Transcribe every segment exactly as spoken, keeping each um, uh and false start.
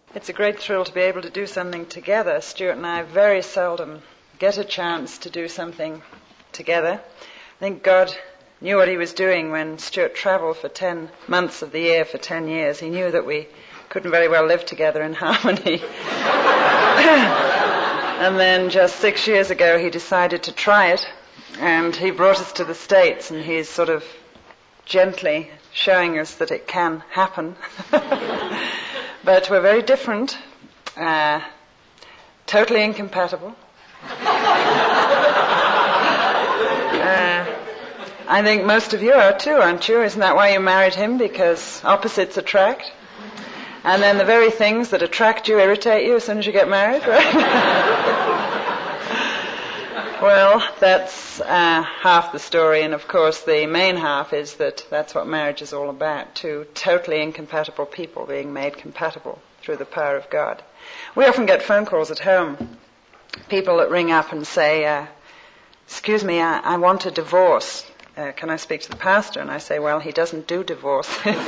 It's a great thrill to be able to do something together. Stuart and I very seldom get a chance to do something together. I think God knew what he was doing when Stuart travelled for ten months of the year for ten years. He knew that we couldn't very well live together in harmony. And then just six years ago he decided to try it, and he brought us to the States, and he's sort of gently showing us that it can happen. But we're very different, uh, totally incompatible. uh, I think most of you are too, aren't you? Isn't that why you married him? Because opposites attract. And then the very things that attract you irritate you as soon as you get married, right? Well, that's uh, half the story, and of course the main half is that that's what marriage is all about, two totally incompatible people being made compatible through the power of God. We often get phone calls at home, people that ring up and say, uh, excuse me, I, I want a divorce. Uh, can I speak to the pastor? And I say, well, he doesn't do divorces. And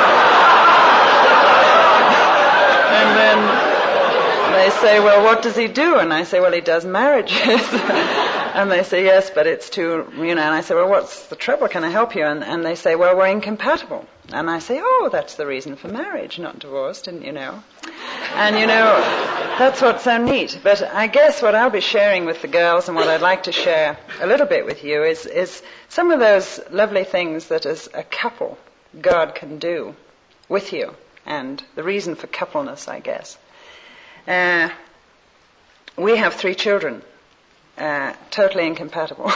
then they say, well, what does he do? And I say, well, he does marriages. And they say, yes, but it's too, you know, and I say, well, what's the trouble? Can I help you? And, and they say, well, we're incompatible. And I say, oh, that's the reason for marriage, not divorce, didn't you know? And, you know, that's what's so neat. But I guess what I'll be sharing with the girls and what I'd like to share a little bit with you is, is some of those lovely things that as a couple God can do with you, and the reason for coupleness, I guess. Uh, we have three children, uh, totally incompatible.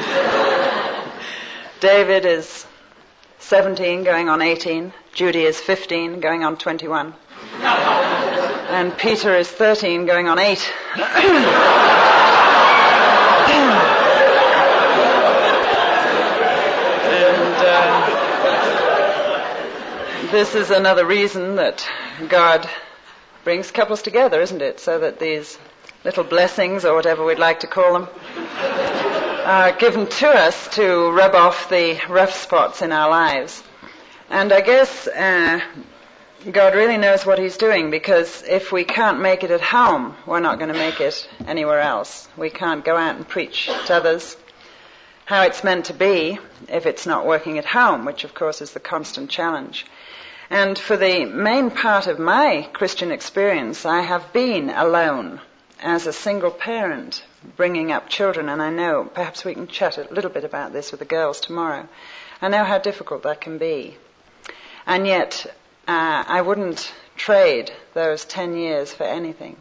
David is seventeen, going on eighteen. Judy is fifteen, going on twenty-one. And Peter is thirteen, going on eight. And uh, this is another reason that God brings couples together, isn't it? So that these little blessings, or whatever we'd like to call them, are given to us to rub off the rough spots in our lives. And I guess uh, God really knows what he's doing, because if we can't make it at home, we're not going to make it anywhere else. We can't go out and preach to others how it's meant to be if it's not working at home, which of course is the constant challenge. And for the main part of my Christian experience, I have been alone as a single parent bringing up children, and I know, perhaps we can chat a little bit about this with the girls tomorrow. I know how difficult that can be. And yet, uh, I wouldn't trade those ten years for anything.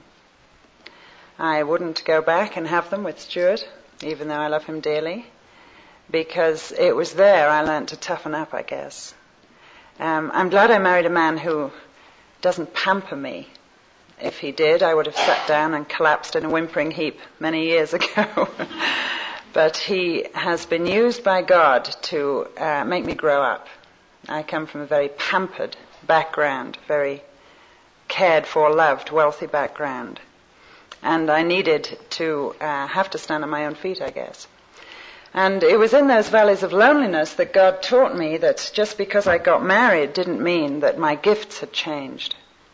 I wouldn't go back and have them with Stuart, even though I love him dearly, because it was there I learnt to toughen up, I guess. Um, I'm glad I married a man who doesn't pamper me. If he did, I would have sat down and collapsed in a whimpering heap many years ago. But he has been used by God to uh, make me grow up. I come from a very pampered background, very cared for, loved, wealthy background. And I needed to uh, have to stand on my own feet, I guess. And it was in those valleys of loneliness that God taught me that just because I got married didn't mean that my gifts had changed.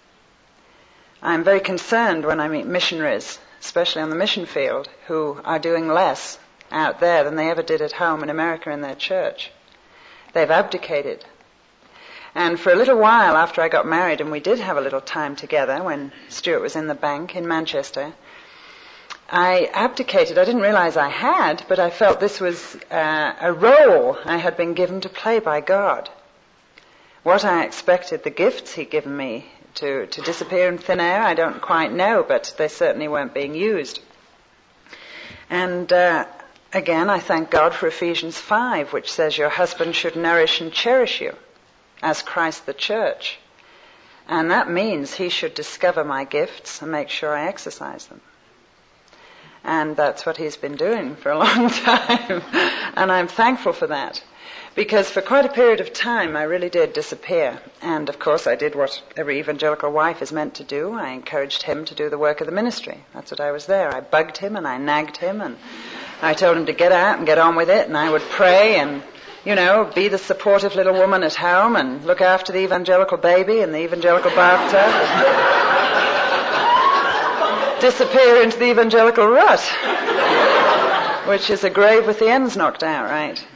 I'm very concerned when I meet missionaries, especially on the mission field, who are doing less out there than they ever did at home in America in their church. They've abdicated. And for a little while after I got married, and we did have a little time together when Stuart was in the bank in Manchester, I abdicated. I didn't realize I had, but I felt this was uh, a role I had been given to play by God. What I expected, the gifts he'd given me to, to disappear in thin air, I don't quite know, but they certainly weren't being used. And uh, again, I thank God for Ephesians five, which says your husband should nourish and cherish you as Christ the church. And that means he should discover my gifts and make sure I exercise them. And that's what he's been doing for a long time. And I'm thankful for that. Because for quite a period of time, I really did disappear. And of course, I did what every evangelical wife is meant to do. I encouraged him to do the work of the ministry. That's what I was there. I bugged him and I nagged him and I told him to get out and get on with it. And I would pray and, you know, be the supportive little woman at home and look after the evangelical baby and the evangelical bathtub. disappear into the evangelical rut, which is a grave with the ends knocked out, right?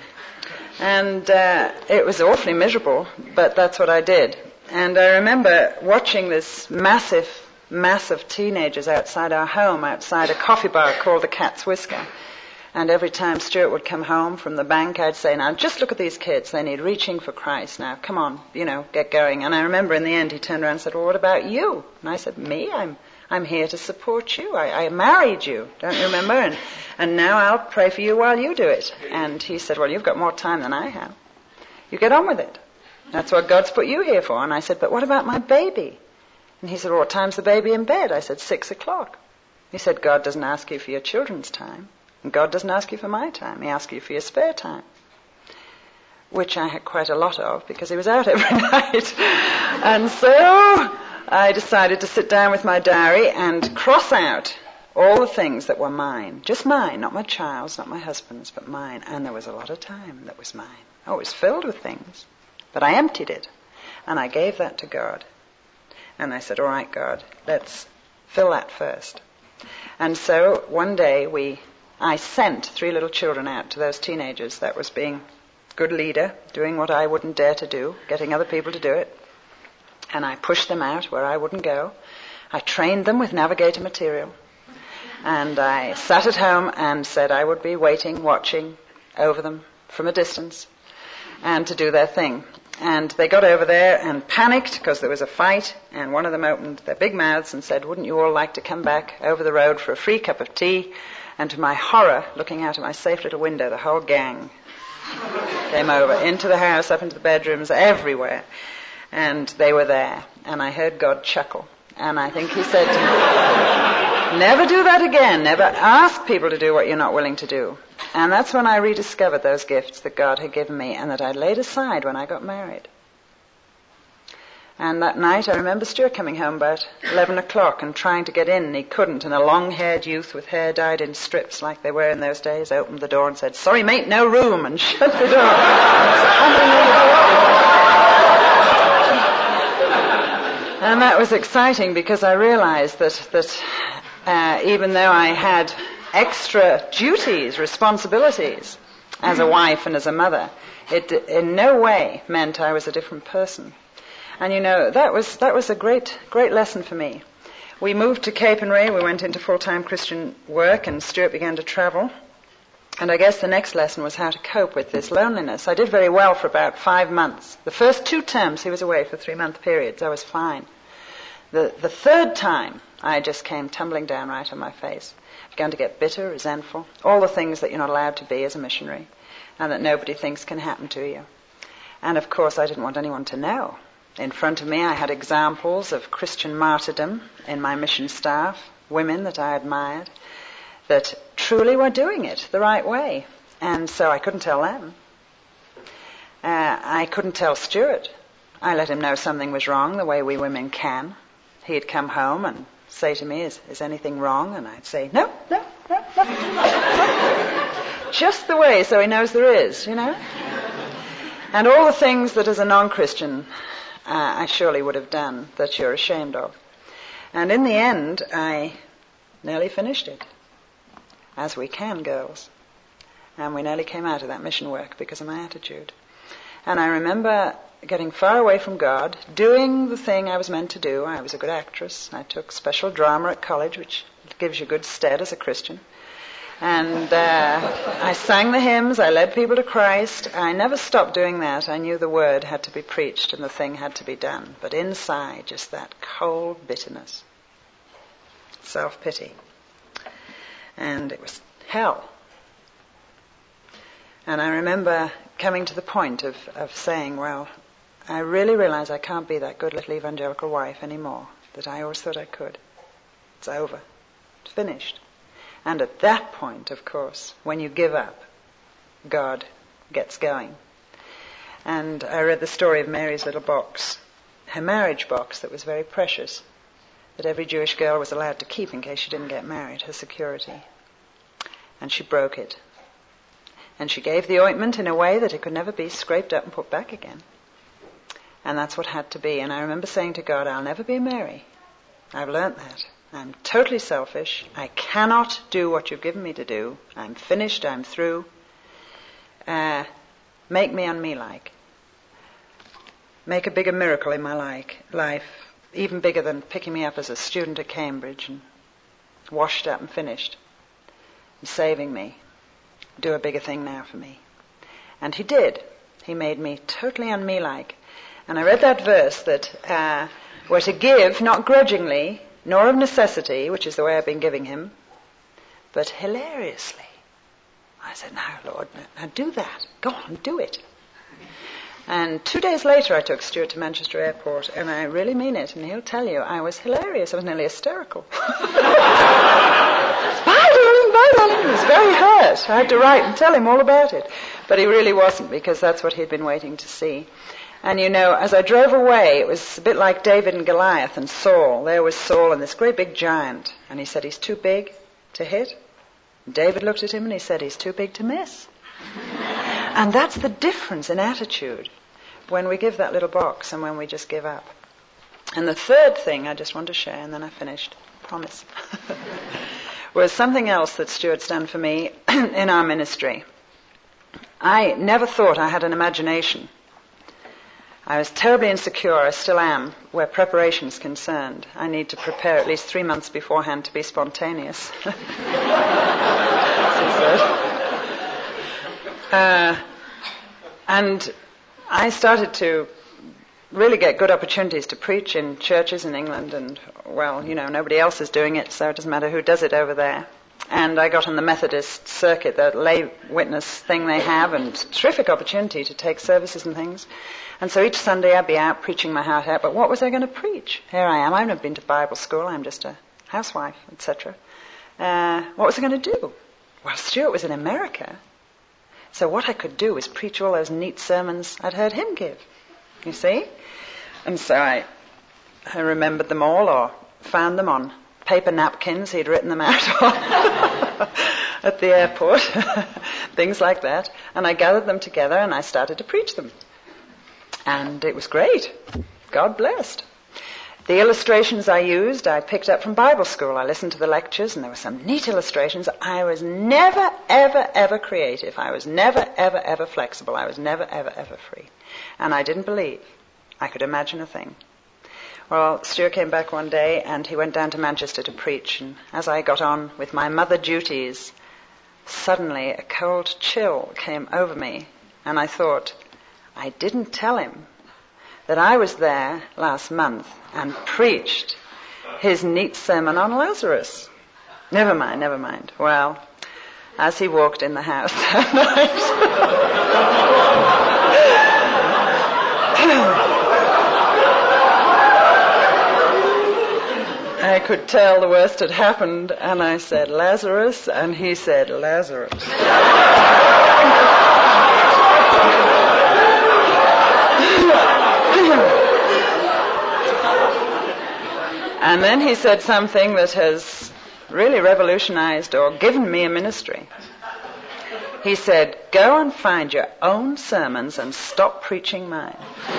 And uh, it was awfully miserable, but that's what I did. And I remember watching this massive mass of teenagers outside our home, outside a coffee bar called the Cat's Whisker. And every time Stuart would come home from the bank, I'd say, now, just look at these kids. They need reaching for Christ. Now, come on, you know, get going. And I remember in the end he turned around and said, well, what about you? And I said, me? I'm I'm here to support you. I, I married you, don't you remember? And, and now I'll pray for you while you do it. And he said, well, you've got more time than I have. You get on with it. That's what God's put you here for. And I said, but what about my baby? And he said, well, what time's the baby in bed? I said, six o'clock. He said, God doesn't ask you for your children's time. And God doesn't ask you for my time. He asks you for your spare time. Which I had quite a lot of because he was out every night. And so I decided to sit down with my diary and cross out all the things that were mine. Just mine, not my child's, not my husband's, but mine. And there was a lot of time that was mine. Oh, it was filled with things. But I emptied it. And I gave that to God. And I said, all right, God, let's fill that first. And so one day we, I sent three little children out to those teenagers. That was being good leader, doing what I wouldn't dare to do, getting other people to do it. And I pushed them out where I wouldn't go. I trained them with Navigator material. And I sat at home and said I would be waiting, watching over them from a distance and to do their thing. And they got over there and panicked because there was a fight, and one of them opened their big mouths and said, wouldn't you all like to come back over the road for a free cup of tea? And to my horror, looking out of my safe little window, the whole gang came over into the house, up into the bedrooms, everywhere. And they were there. And I heard God chuckle. And I think he said to me, never do that again. Never ask people to do what you're not willing to do. And that's when I rediscovered those gifts that God had given me and that I laid aside when I got married. And that night I remember Stuart coming home about eleven o'clock and trying to get in, and he couldn't. And a long-haired youth with hair dyed in strips like they were in those days opened the door and said, sorry mate, no room, and shut the door. And that was exciting because I realized that, that uh, even though I had extra duties, responsibilities as a wife and as a mother, it in no way meant I was a different person. And you know, that was that was a great great lesson for me. We moved to Capernwray, we went into full-time Christian work, and Stuart began to travel. And I guess the next lesson was how to cope with this loneliness. I did very well for about five months. The first two terms he was away for three-month periods, I was fine. The the third time, I just came tumbling down right on my face. Began to get bitter, resentful, all the things that you're not allowed to be as a missionary, and that nobody thinks can happen to you. And of course I didn't want anyone to know. In front of me I had examples of Christian martyrdom in my mission staff, women that I admired, that truly were doing it the right way. And so I couldn't tell them. Uh, I couldn't tell Stuart. I let him know something was wrong the way we women can. He'd come home and say to me, is, is anything wrong? And I'd say, no, no, no, no, no. Just the way, so he knows there is, you know. And all the things that as a non-Christian uh, I surely would have done that you're ashamed of. And in the end, I nearly finished it. As we can, girls. And we nearly came out of that mission work because of my attitude. And I remember getting far away from God, doing the thing I was meant to do. I was a good actress. I took special drama at college, which gives you good stead as a Christian. And uh, I sang the hymns. I led people to Christ. I never stopped doing that. I knew the word had to be preached and the thing had to be done. But inside, just that cold bitterness. Self-pity. And it was hell. And I remember coming to the point of, of saying, well, I really realize I can't be that good little evangelical wife anymore that I always thought I could. It's over. It's finished. And at that point, of course, when you give up, God gets going. And I read the story of Mary's little box, her marriage box that was very precious, that every Jewish girl was allowed to keep in case she didn't get married, her security. And she broke it. And she gave the ointment in a way that it could never be scraped up and put back again. And that's what had to be. And I remember saying to God, I'll never be Mary. I've learnt that. I'm totally selfish. I cannot do what you've given me to do. I'm finished. I'm through. Uh, make me un-me-like. Make a bigger miracle in my like, life, even bigger than picking me up as a student at Cambridge and washed up and finished and saving me. Do a bigger thing now for me. And he did. He made me totally un-me-like. And I read that verse that uh, we're to give, not grudgingly, nor of necessity, which is the way I've been giving him, but hilariously. I said, now, Lord, now do that. Go on, do it. And two days later, I took Stuart to Manchester Airport, and I really mean it, and he'll tell you, I was hilarious. I was nearly hysterical. Bye, darling, bye, darling. He was very hurt. I had to write and tell him all about it. But he really wasn't, because that's what he'd been waiting to see. And, you know, as I drove away, it was a bit like David and Goliath and Saul. There was Saul and this great big giant. And he said, he's too big to hit. And David looked at him and he said, he's too big to miss. And that's the difference in attitude when we give that little box and when we just give up. And the third thing I just want to share, and then I finished, promise, was something else that Stuart's done for me in our ministry. I never thought I had an imagination. I was terribly insecure, I still am, where preparation is concerned. I need to prepare at least three months beforehand to be spontaneous. uh, and I started to really get good opportunities to preach in churches in England, and, well, you know, nobody else is doing it, so it doesn't matter who does it over there. And I got on the Methodist circuit, that lay witness thing they have, and terrific opportunity to take services and things. And so each Sunday I'd be out preaching my heart out, but what was I going to preach? Here I am. I've never been to Bible school. I'm just a housewife, et cetera. Uh, what was I going to do? Well, Stuart was in America. So what I could do was preach all those neat sermons I'd heard him give, you see? And so I, I remembered them all, or found them on paper napkins. He'd written them out on at the airport, things like that. And I gathered them together and I started to preach them. And it was great. God blessed. The illustrations I used, I picked up from Bible school. I listened to the lectures, and there were some neat illustrations. I was never, ever, ever creative. I was never, ever, ever flexible. I was never, ever, ever free. And I didn't believe I could imagine a thing. Well, Stuart came back one day, and he went down to Manchester to preach. And as I got on with my mother duties, suddenly a cold chill came over me. And I thought, I didn't tell him that I was there last month and preached his neat sermon on Lazarus. Never mind, never mind. Well, as he walked in the house that night, I could tell the worst had happened, and I said, Lazarus, and he said, Lazarus. And then he said something that has really revolutionized or given me a ministry. He said, go and find your own sermons and stop preaching mine.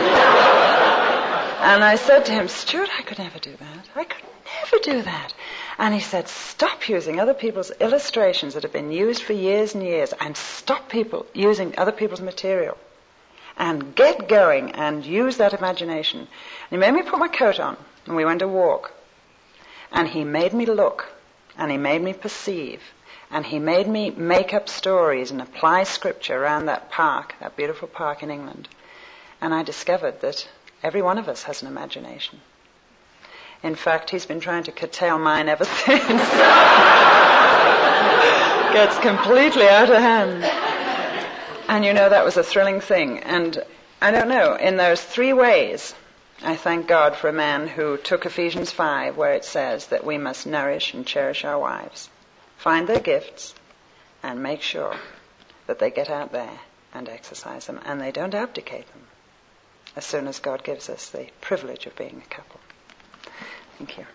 And I said to him, Stuart, I could never do that. I could never do that. And he said, stop using other people's illustrations that have been used for years and years, and stop people using other people's material. And get going and use that imagination. And he made me put my coat on, and we went a walk. And he made me look, and he made me perceive, and he made me make up stories and apply scripture around that park, that beautiful park in England. And I discovered that every one of us has an imagination. In fact, he's been trying to curtail mine ever since. Gets completely out of hand. And you know, that was a thrilling thing. And I don't know, in those three ways, I thank God for a man who took Ephesians five, where it says that we must nourish and cherish our wives, find their gifts, and make sure that they get out there and exercise them, and they don't abdicate them as soon as God gives us the privilege of being a couple. Thank you.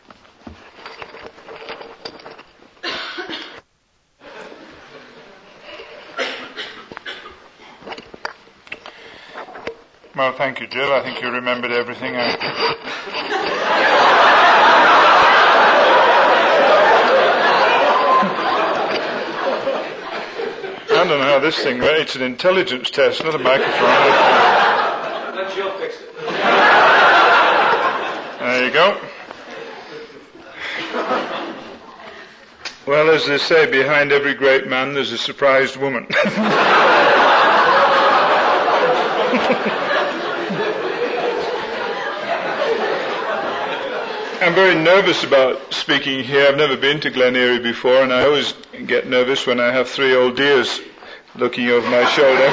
Well, thank you, Jill. I think you remembered everything. I... how this thing works. It's an intelligence test, not a microphone. Let Jill fix it. There you go. Well, as they say, behind every great man there's a surprised woman. I'm very nervous about speaking here. I've never been to Glen Eyrie before, and I always get nervous when I have three old dears looking over my shoulder.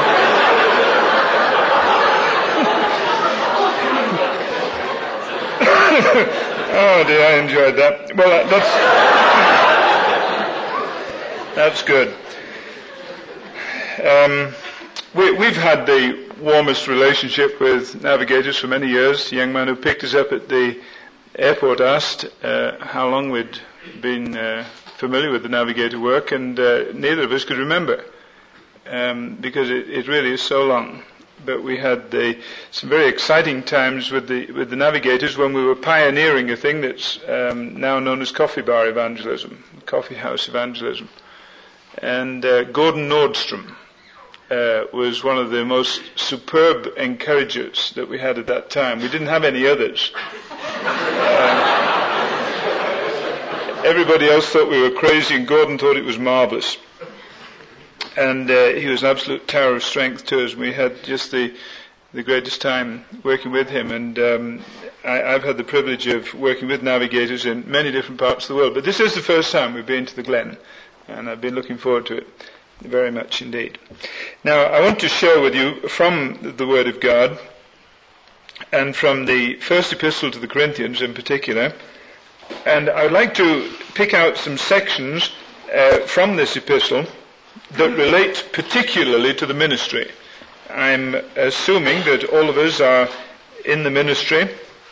Oh dear, I enjoyed that. Well, that's that's good. Um, we, we've had the warmest relationship with Navigators for many years. The young man who picked us up at the airport asked uh, how long we'd been uh, familiar with the Navigator work, and uh, neither of us could remember, um, because it, it really is so long. But we had the, some very exciting times with the with the Navigators when we were pioneering a thing that's um, now known as coffee bar evangelism, coffee house evangelism. And uh, Gordon Nordstrom uh, was one of the most superb encouragers that we had at that time. We didn't have any others. Uh, everybody else thought we were crazy, and Gordon thought it was marvelous. And uh, he was an absolute tower of strength to us. We had just the the greatest time working with him. And um, I, I've had the privilege of working with Navigators in many different parts of the world. But this is the first time we've been to the Glen, and I've been looking forward to it very much indeed. Now, I want to share with you from the Word of God, and from the first epistle to the Corinthians in particular. And I would like to pick out some sections uh, from this epistle that relate particularly to the ministry. I'm assuming that all of us are in the ministry,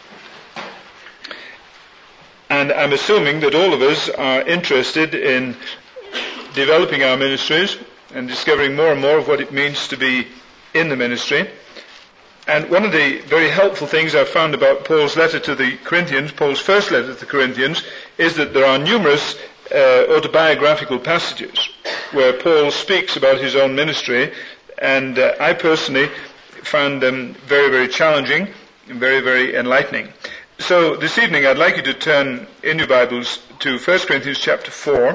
and I'm assuming that all of us are interested in developing our ministries and discovering more and more of what it means to be in the ministry. And one of the very helpful things I've found about Paul's letter to the Corinthians, Paul's first letter to the Corinthians, is that there are numerous uh, autobiographical passages where Paul speaks about his own ministry, and uh, I personally found them very, very challenging and very, very enlightening. So this evening I'd like you to turn in your Bibles to First Corinthians chapter four,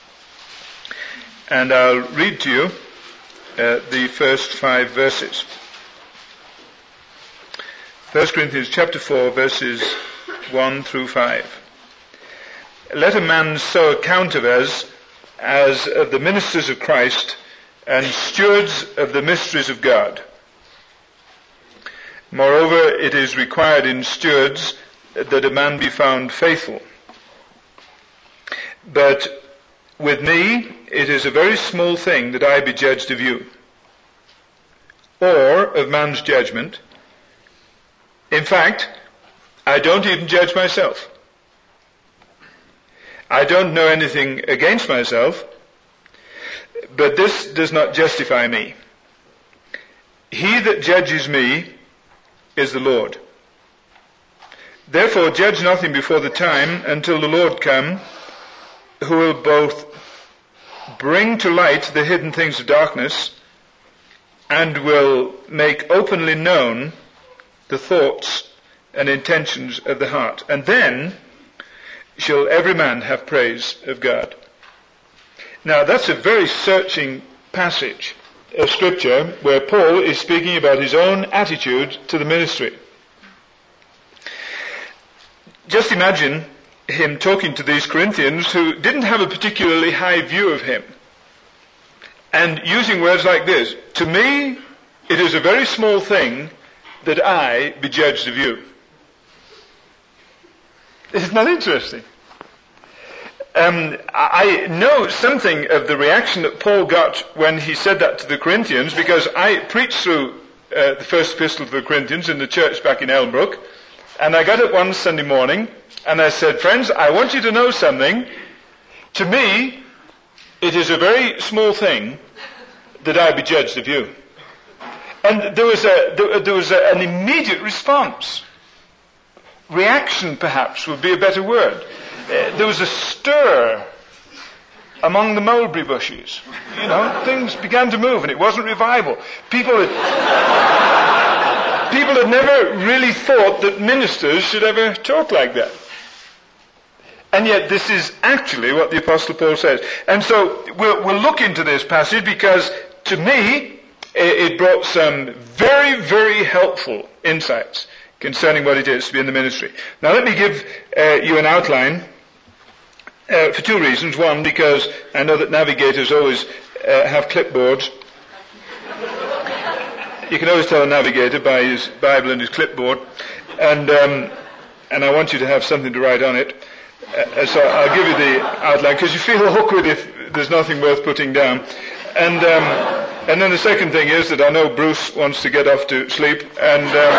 and I'll read to you uh, the first five verses. First Corinthians chapter four, verses one through five. Let a man so account of us as of the ministers of Christ and stewards of the mysteries of God. Moreover, it is required in stewards that a man be found faithful. But with me, it is a very small thing that I be judged of you, or of man's judgment. In fact, I don't even judge myself. I don't know anything against myself, but this does not justify me. He that judges me is the Lord. Therefore judge nothing before the time until the Lord come, who will both bring to light the hidden things of darkness and will make openly known the thoughts and intentions of the heart. And then shall every man have praise of God. Now that's a very searching passage of Scripture where Paul is speaking about his own attitude to the ministry. Just imagine him talking to these Corinthians who didn't have a particularly high view of him, and using words like this: to me it is a very small thing that I be judged of you. Isn't that interesting? Um, I know something of the reaction that Paul got when he said that to the Corinthians, because I preached through uh, the first epistle to the Corinthians in the church back in Elmbrook, and I got up one Sunday morning and I said, friends, I want you to know something. To me, it is a very small thing that I be judged of you. And there was a there, there was a, an immediate response. Reaction, perhaps, would be a better word. Uh, there was a stir among the mulberry bushes. You know, things began to move, and it wasn't revival. People had, people had never really thought that ministers should ever talk like that. And yet this is actually what the Apostle Paul says. And so we'll, we'll look into this passage because to me it brought some very, very helpful insights concerning what it is to be in the ministry. Now let me give uh, you an outline uh, for two reasons. One, because I know that navigators always uh, have clipboards. You can always tell a navigator by his Bible and his clipboard. And, um, and I want you to have something to write on it. Uh, so I'll give you the outline because you feel awkward if there's nothing worth putting down. And um, and then the second thing is that I know Bruce wants to get off to sleep, and um,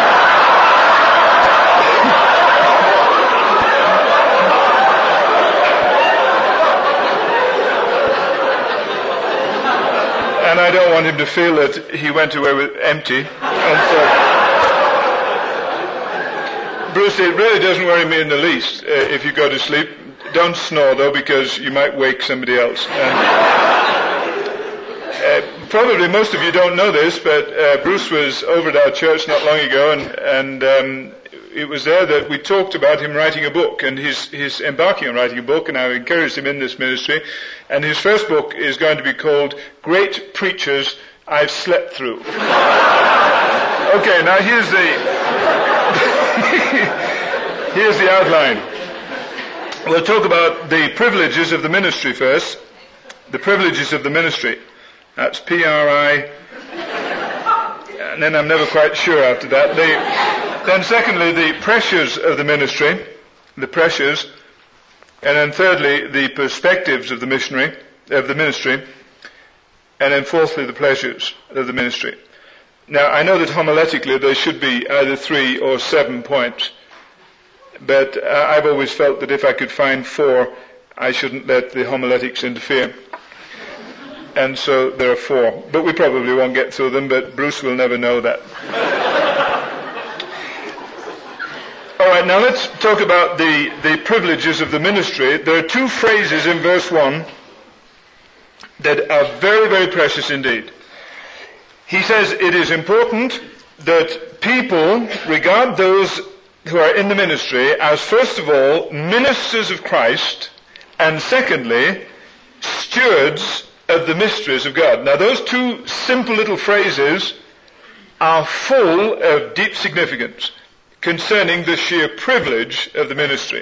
and I don't want him to feel that he went away with empty. And so, Bruce, it really doesn't worry me in the least uh, if you go to sleep. Don't snore, though, because you might wake somebody else. And, uh, probably most of you don't know this, but uh, Bruce was over at our church not long ago, and, and um, it was there that we talked about him writing a book, and he's, he's embarking on writing a book, and I've encouraged him in this ministry. And his first book is going to be called Great Preachers I've Slept Through. Okay, now here's the... Here's the outline. We'll talk about the privileges of the ministry first. The privileges of the ministry. That's P R I. And then I'm never quite sure after that. The, then secondly, the pressures of the ministry. The pressures. And then thirdly, the perspectives of the missionary, of the ministry. And then fourthly, the pleasures of the ministry. Now, I know that homiletically there should be either three or seven points, but uh, I've always felt that if I could find four, I shouldn't let the homiletics interfere. And so there are four. But we probably won't get through them, but Bruce will never know that. All right, now let's talk about the, the privileges of the ministry. There are two phrases in verse one that are very, very precious indeed. He says it is important that people regard those who are in the ministry as, first of all, ministers of Christ, and secondly, stewards of the mysteries of God. Now, those two simple little phrases are full of deep significance concerning the sheer privilege of the ministry.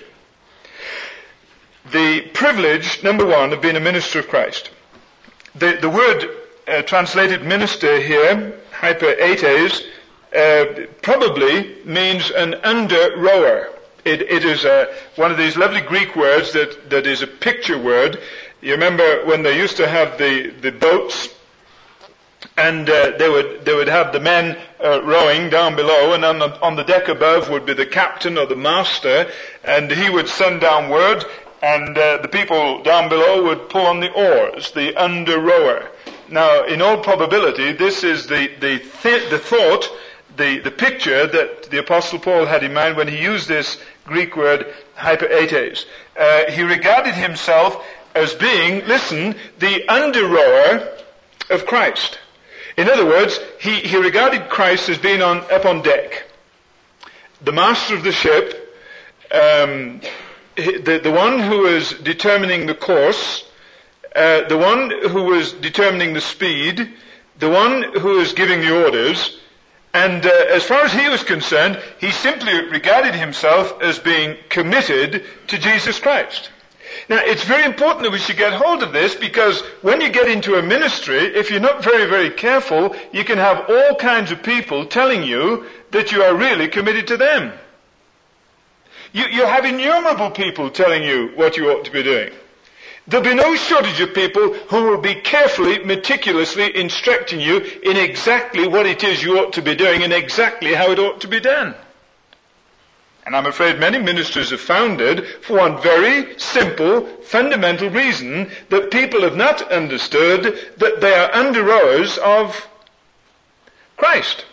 The privilege, number one, of being a minister of Christ. The, the word Uh, translated minister here, hyperetes, uh, probably means an under-rower. It, it is uh, one of these lovely Greek words that, that is a picture word. You remember when they used to have the, the boats, and uh, they would they would have the men uh, rowing down below, and on the, on the deck above would be the captain or the master, and he would send down word, and uh, the people down below would pull on the oars, the under-rower. Now, in all probability, this is the the, th- the thought, the, the picture that the Apostle Paul had in mind when he used this Greek word hyperetes. Uh, he regarded himself as being, listen, the under-rower of Christ. In other words, he, he regarded Christ as being on up on deck. The master of the ship, um, the, the one who is determining the course, Uh, the one who was determining the speed, the one who was giving the orders, and uh, as far as he was concerned, he simply regarded himself as being committed to Jesus Christ. Now, it's very important that we should get hold of this, because when you get into a ministry, if you're not very, very careful, you can have all kinds of people telling you that you are really committed to them. You, you have innumerable people telling you what you ought to be doing. There'll be no shortage of people who will be carefully, meticulously instructing you in exactly what it is you ought to be doing and exactly how it ought to be done. And I'm afraid many ministers are founded for one very simple, fundamental reason, that people have not understood that they are under-rowers of Christ.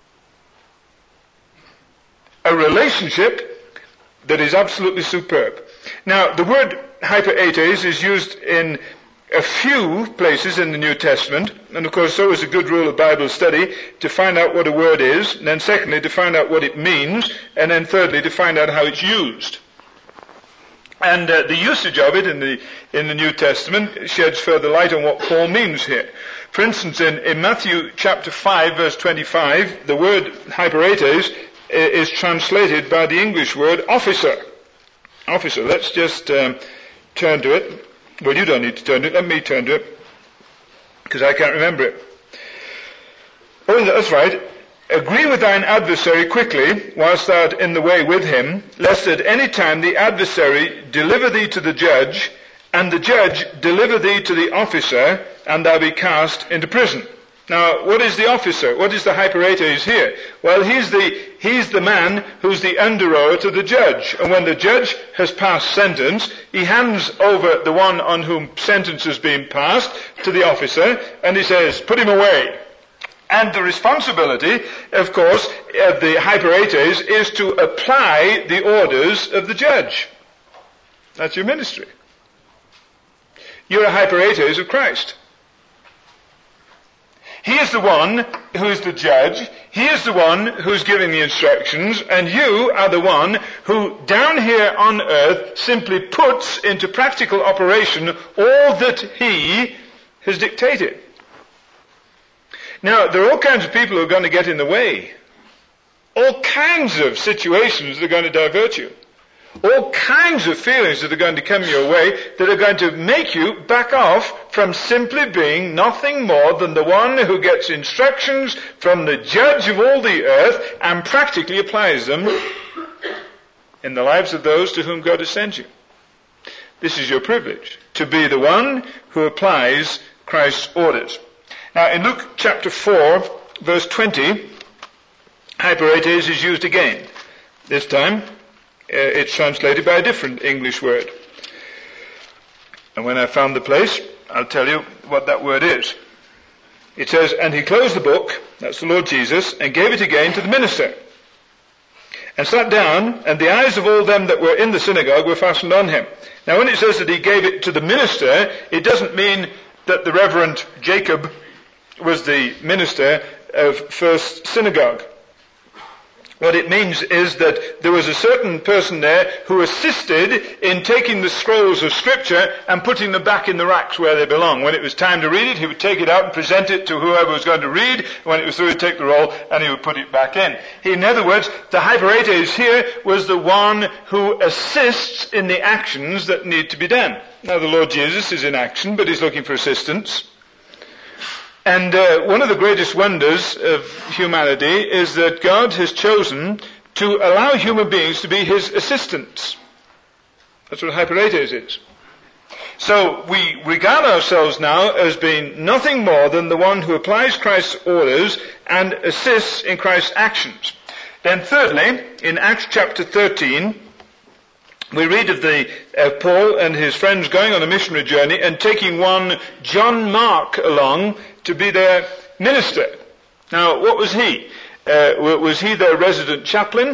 A relationship that is absolutely superb. Now, the word hyperetes is used in a few places in the New Testament, and of course so is a good rule of Bible study, to find out what a word is, and then secondly to find out what it means, and then thirdly to find out how it's used. And uh, the usage of it in the in the New Testament sheds further light on what Paul means here. For instance, in, in Matthew chapter five, verse twenty-five, the word hyperetes is translated by the English word officer. Officer. Let's just um, turn to it. Well, you don't need to turn to it. Let me turn to it, because I can't remember it. Oh, that's right. Agree with thine adversary quickly, whilst thou art in the way with him, lest at any time the adversary deliver thee to the judge, and the judge deliver thee to the officer, and thou be cast into prison. Now, what is the officer? What is the hyperetes here? Well, he's the, he's the man who's the under-rower to the judge. And when the judge has passed sentence, he hands over the one on whom sentence has been passed to the officer, and he says, put him away. And the responsibility, of course, of the hyperetes is to apply the orders of the judge. That's your ministry. You're a hyperetes of Christ. He is the one who is the judge. He is the one who's giving the instructions, and you are the one who, down here on earth, simply puts into practical operation all that he has dictated. Now, there are all kinds of people who are going to get in the way. All kinds of situations that are going to divert you. All kinds of feelings that are going to come your way that are going to make you back off from simply being nothing more than the one who gets instructions from the judge of all the earth and practically applies them in the lives of those to whom God has sent you. This is your privilege, to be the one who applies Christ's orders. Now, in Luke chapter four, verse twenty, hyperetes is used again. This time, Uh, it's translated by a different English word. And when I found the place, I'll tell you what that word is. It says, and he closed the book, that's the Lord Jesus, and gave it again to the minister, and sat down, and the eyes of all them that were in the synagogue were fastened on him. Now when it says that he gave it to the minister, it doesn't mean that the Reverend Jacob was the minister of First Synagogue. What it means is that there was a certain person there who assisted in taking the scrolls of Scripture and putting them back in the racks where they belong. When it was time to read it, he would take it out and present it to whoever was going to read. When it was through, he'd take the roll and he would put it back in. In other words, the hyperetes here was the one who assists in the actions that need to be done. Now, the Lord Jesus is in action, but he's looking for assistance. And uh, one of the greatest wonders of humanity is that God has chosen to allow human beings to be his assistants. That's what hyperetes is. So we regard ourselves now as being nothing more than the one who applies Christ's orders and assists in Christ's actions. Then thirdly, in Acts chapter thirteen, we read of the uh, Paul and his friends going on a missionary journey and taking one John Mark along to be their minister. Now, what was he? Uh, was he their resident chaplain?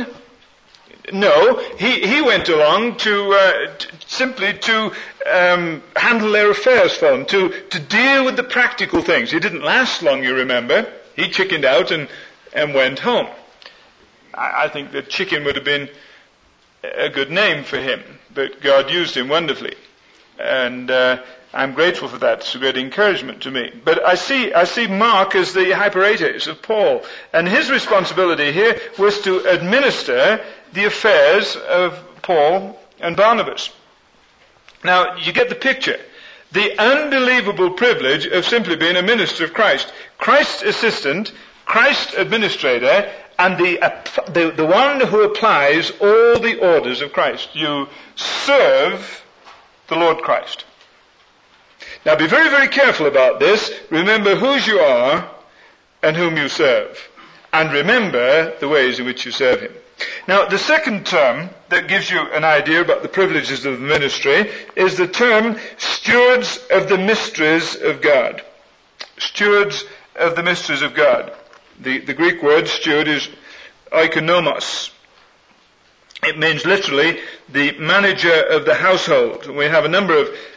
No, he, he went along to, uh, t- simply to um, handle their affairs for them, to, to deal with the practical things. He didn't last long, you remember. He chickened out and, and went home. I, I think that chicken would have been a good name for him, but God used him wonderfully. And uh, I'm grateful for that. It's a great encouragement to me. But I see, I see Mark as the hyperetes of Paul. And his responsibility here was to administer the affairs of Paul and Barnabas. Now, you get the picture. The unbelievable privilege of simply being a minister of Christ. Christ's assistant, Christ's administrator, and the, the, the one who applies all the orders of Christ. You serve the Lord Christ. Now be very, very careful about this. Remember whose you are and whom you serve. And remember the ways in which you serve him. Now the second term that gives you an idea about the privileges of the ministry is the term stewards of the mysteries of God. Stewards of the mysteries of God. The, the Greek word steward is oikonomos. It means literally the manager of the household. We have a number of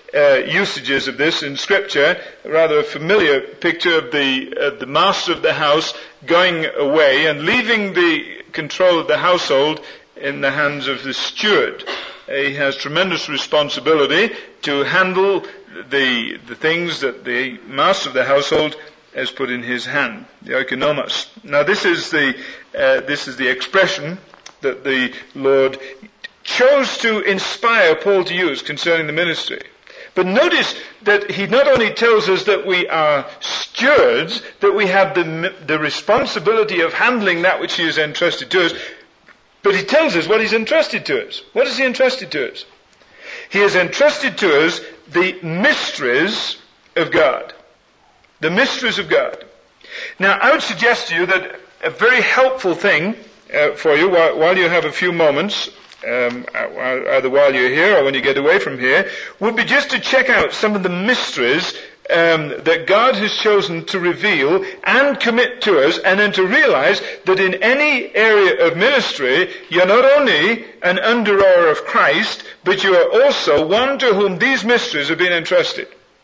uh, usages of this in Scripture, a rather familiar picture of the, uh, the master of the house going away and leaving the control of the household in the hands of the steward. He has tremendous responsibility to handle the the things that the master of the household has put in his hand, the oikonomos. Now, this is the uh, this is the expression that the Lord chose to inspire Paul to use concerning the ministry. But notice that he not only tells us that we are stewards, that we have the the responsibility of handling that which he has entrusted to us, but he tells us what he's entrusted to us. What has he entrusted to us? He has entrusted to us the mysteries of God. The mysteries of God. Now, I would suggest to you that a very helpful thing uh, for you while, while you have a few moments, um, either while you're here or when you get away from here, would be just to check out some of the mysteries Um, that God has chosen to reveal and commit to us, and then to realize that in any area of ministry, you're not only an under-ower of Christ, but you are also one to whom these mysteries have been entrusted.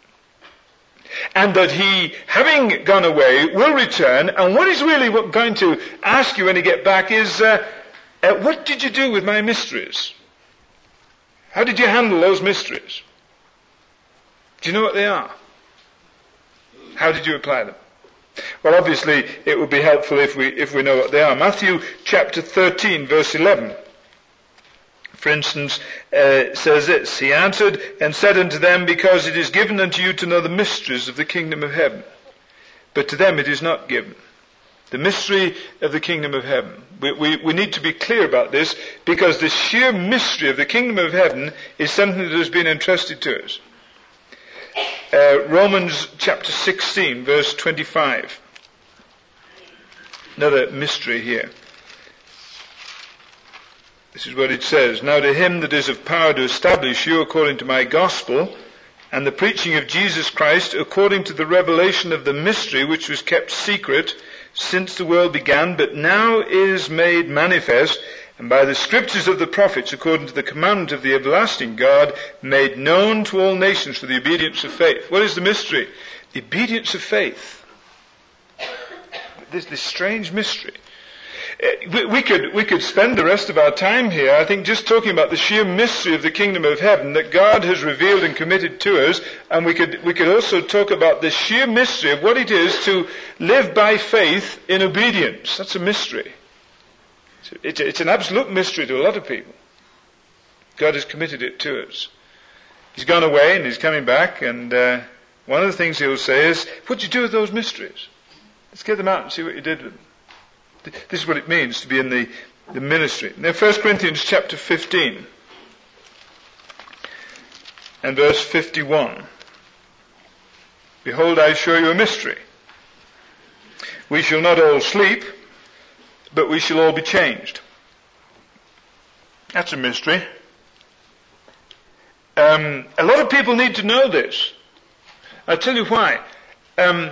And that he, having gone away, will return, and what he's really going to ask you when he gets back is, uh, uh, what did you do with my mysteries? How did you handle those mysteries? Do you know what they are? How did you apply them? Well, obviously, it would be helpful if we if we know what they are. Matthew chapter thirteen, verse eleven, for instance, uh, says this: He answered and said unto them, Because it is given unto you to know the mysteries of the kingdom of heaven, but to them it is not given. The mystery of the kingdom of heaven. We, we, we need to be clear about this, because the sheer mystery of the kingdom of heaven is something that has been entrusted to us. Uh, Romans chapter sixteen, verse twenty-five. Another mystery here. This is what it says: Now to him that is of power to establish you according to my gospel, and the preaching of Jesus Christ according to the revelation of the mystery which was kept secret since the world began, but now is made manifest, and by the scriptures of the prophets, according to the commandment of the everlasting God, made known to all nations for the obedience of faith. What is the mystery? The obedience of faith. This, this strange mystery. We, we could we could spend the rest of our time here, I think, just talking about the sheer mystery of the kingdom of heaven that God has revealed and committed to us, and we could we could also talk about the sheer mystery of what it is to live by faith in obedience. That's a mystery. It's, it's an absolute mystery to a lot of people. God has committed it to us. He's gone away and he's coming back, and uh, one of the things he'll say is, what did you do with those mysteries? Let's get them out and see what you did with them. This is what it means to be in the, the ministry. Now, First Corinthians chapter fifteen and verse fifty-one. Behold, I show you a mystery. We shall not all sleep, but we shall all be changed. That's a mystery. Um, a lot of people need to know this. I'll tell you why. Um,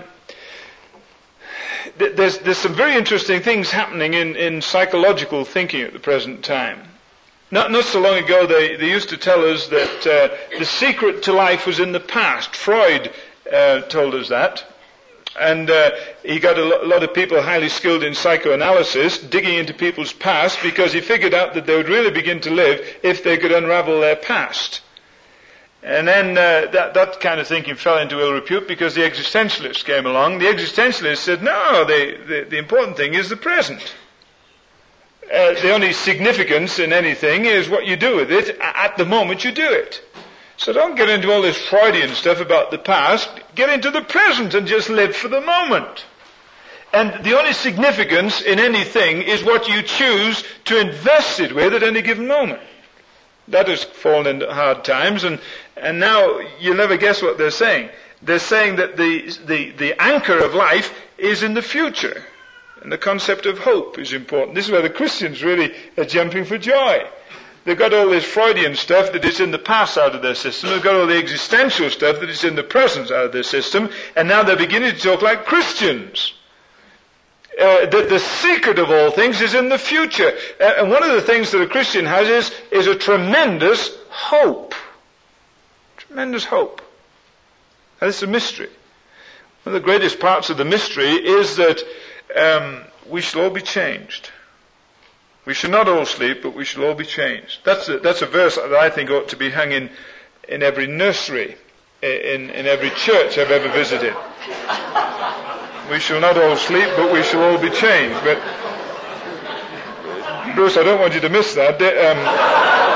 th- there's, there's some very interesting things happening in, in psychological thinking at the present time. Not, not so long ago, they, they used to tell us that uh, the secret to life was in the past. Freud uh, told us that. And uh, he got a lot of people highly skilled in psychoanalysis digging into people's past, because he figured out that they would really begin to live if they could unravel their past. And then uh, that, that kind of thinking fell into ill repute because the existentialists came along. The existentialists said, no, the, the, the important thing is the present. Uh, the only significance in anything is what you do with it at the moment you do it. So don't get into all this Freudian stuff about the past. Get into the present and just live for the moment. And the only significance in anything is what you choose to invest it with at any given moment. That has fallen into hard times, and, and now you'll never guess what they're saying. They're saying that the, the, the anchor of life is in the future. And the concept of hope is important. This is where the Christians really are jumping for joy. They've got all this Freudian stuff that is in the past out of their system. They've got all the existential stuff that is in the present out of their system. And now they're beginning to talk like Christians. Uh, that the secret of all things is in the future. Uh, and one of the things that a Christian has is, is a tremendous hope. Tremendous hope. And it's a mystery. One of the greatest parts of the mystery is that um, we shall all be changed. We shall not all sleep, but we shall all be changed. That's a, that's a verse that I think ought to be hung in, in every nursery, in, in every church I've ever visited. We shall not all sleep, but we shall all be changed. But Bruce, I don't want you to miss that. Um,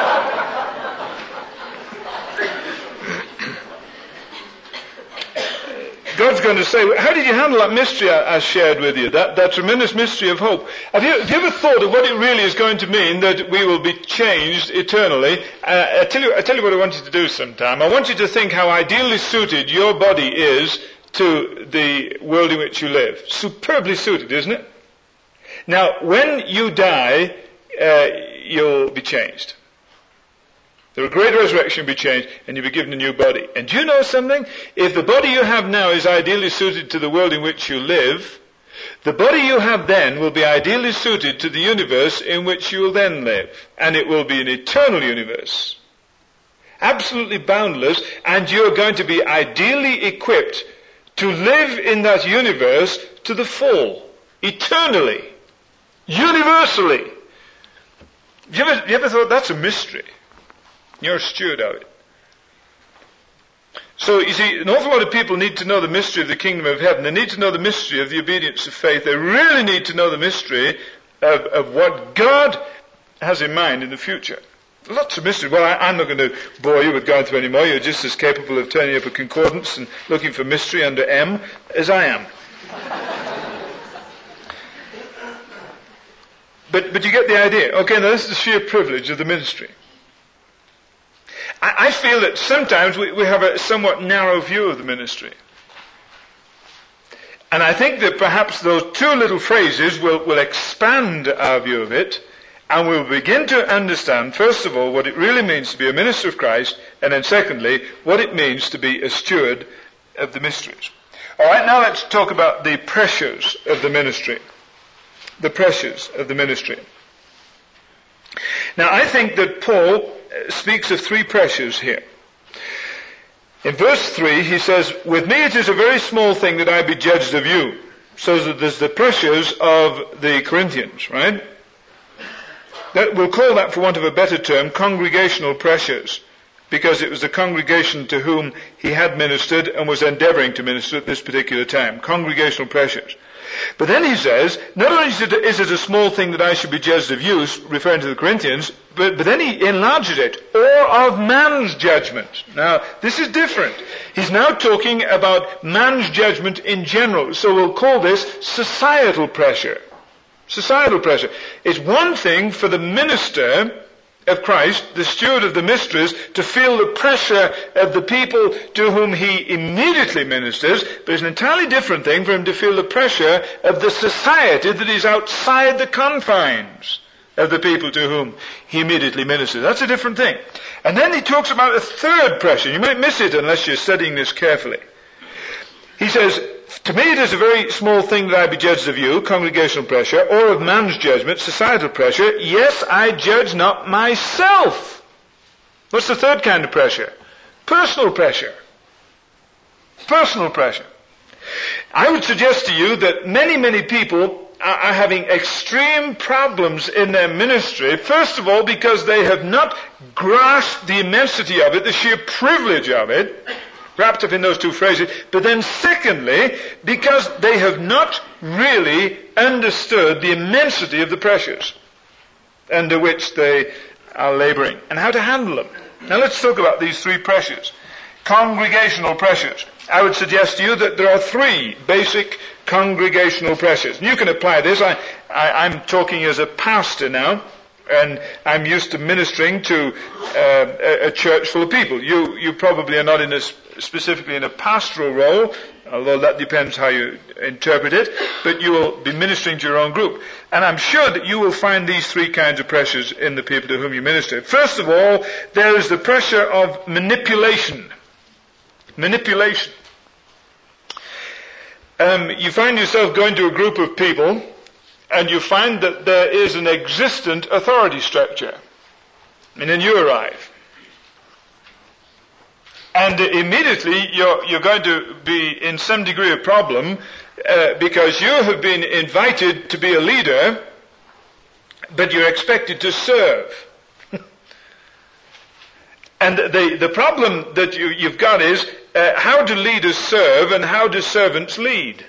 God's going to say, how did you handle that mystery I, I shared with you, that, that tremendous mystery of hope? Have you, have you ever thought of what it really is going to mean that we will be changed eternally? Uh, I tell you, I tell you what I want you to do sometime. I want you to think how ideally suited your body is to the world in which you live. Superbly suited, isn't it? Now, when you die, uh, you'll be changed. There will be a great resurrection, be changed, and you'll be given a new body. And do you know something? If the body you have now is ideally suited to the world in which you live, the body you have then will be ideally suited to the universe in which you will then live. And it will be an eternal universe. Absolutely boundless, and you're going to be ideally equipped to live in that universe to the full. Eternally. Universally. Have you ever, you ever thought that's a mystery? You're a steward of it. So, you see, an awful lot of people need to know the mystery of the kingdom of heaven. They need to know the mystery of the obedience of faith. They really need to know the mystery of, of what God has in mind in the future. Lots of mystery. Well, I, I'm not going to bore you with going through any more. You're just as capable of turning up a concordance and looking for mystery under M as I am. But, but you get the idea. Okay, now this is the sheer privilege of the ministry. I feel that sometimes we, we have a somewhat narrow view of the ministry. And I think that perhaps those two little phrases will, will expand our view of it, and we'll begin to understand, first of all, what it really means to be a minister of Christ, and then secondly, what it means to be a steward of the mysteries. All right, now let's talk about the pressures of the ministry. The pressures of the ministry. Now, I think that Paul speaks of three pressures here. In verse three, he says, with me it is a very small thing that I be judged of you. So that there's the pressures of the Corinthians, right? That, we'll call that, for want of a better term, congregational pressures, because it was the congregation to whom he had ministered and was endeavoring to minister at this particular time. Congregational pressures. But then he says, not only is it, is it a small thing that I should be judged of you, referring to the Corinthians, but, but then he enlarges it, or of man's judgment. Now, this is different. He's now talking about man's judgment in general. So we'll call this societal pressure. Societal pressure. It's one thing for the minister of Christ, the steward of the mysteries, to feel the pressure of the people to whom he immediately ministers, but it's an entirely different thing for him to feel the pressure of the society that is outside the confines of the people to whom he immediately ministers. That's a different thing. And then he talks about a third pressure. You might miss it unless you're studying this carefully. He says, to me it is a very small thing that I be judged of you, congregational pressure, or of man's judgment, societal pressure. Yes, I judge not myself. What's the third kind of pressure? Personal pressure. Personal pressure. I would suggest to you that many, many people are, are having extreme problems in their ministry, first of all because they have not grasped the immensity of it, the sheer privilege of it, wrapped up in those two phrases, but then secondly, because they have not really understood the immensity of the pressures under which they are laboring and how to handle them. Now let's talk about these three pressures. Congregational pressures. I would suggest to you that there are three basic congregational pressures. And you can apply this. I, I, I'm talking as a pastor now. And I'm used to ministering to uh, a, a church full of people. You you probably are not in a, specifically in a pastoral role, although that depends how you interpret it, but you will be ministering to your own group. And I'm sure that you will find these three kinds of pressures in the people to whom you minister. First of all, there is the pressure of manipulation. Manipulation. Um, you find yourself going to a group of people, and you find that there is an existent authority structure. And then you arrive. And immediately you're, you're going to be in some degree of problem uh, because you have been invited to be a leader, but you're expected to serve. And the, the problem that you, you've got is uh, how do leaders serve and how do servants lead?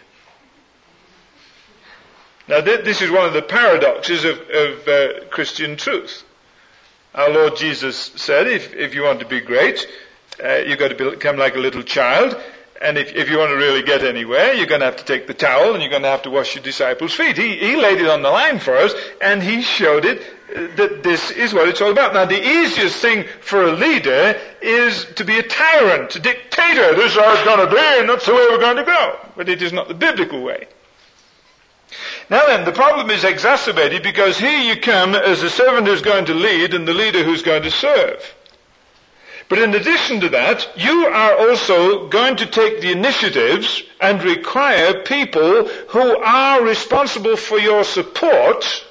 Now th- this is one of the paradoxes of, of uh, Christian truth. Our Lord Jesus said, if, if you want to be great, uh, you've got to become like a little child. And if, if you want to really get anywhere, you're going to have to take the towel and you're going to have to wash your disciples' feet. He, he laid it on the line for us, and he showed it uh, that this is what it's all about. Now, the easiest thing for a leader is to be a tyrant, a dictator. This is how it's going to be, and that's the way we're going to go. But it is not the biblical way. Now then, the problem is exacerbated because here you come as the servant who's going to lead and the leader who's going to serve. But in addition to that, you are also going to take the initiatives and require people who are responsible for your support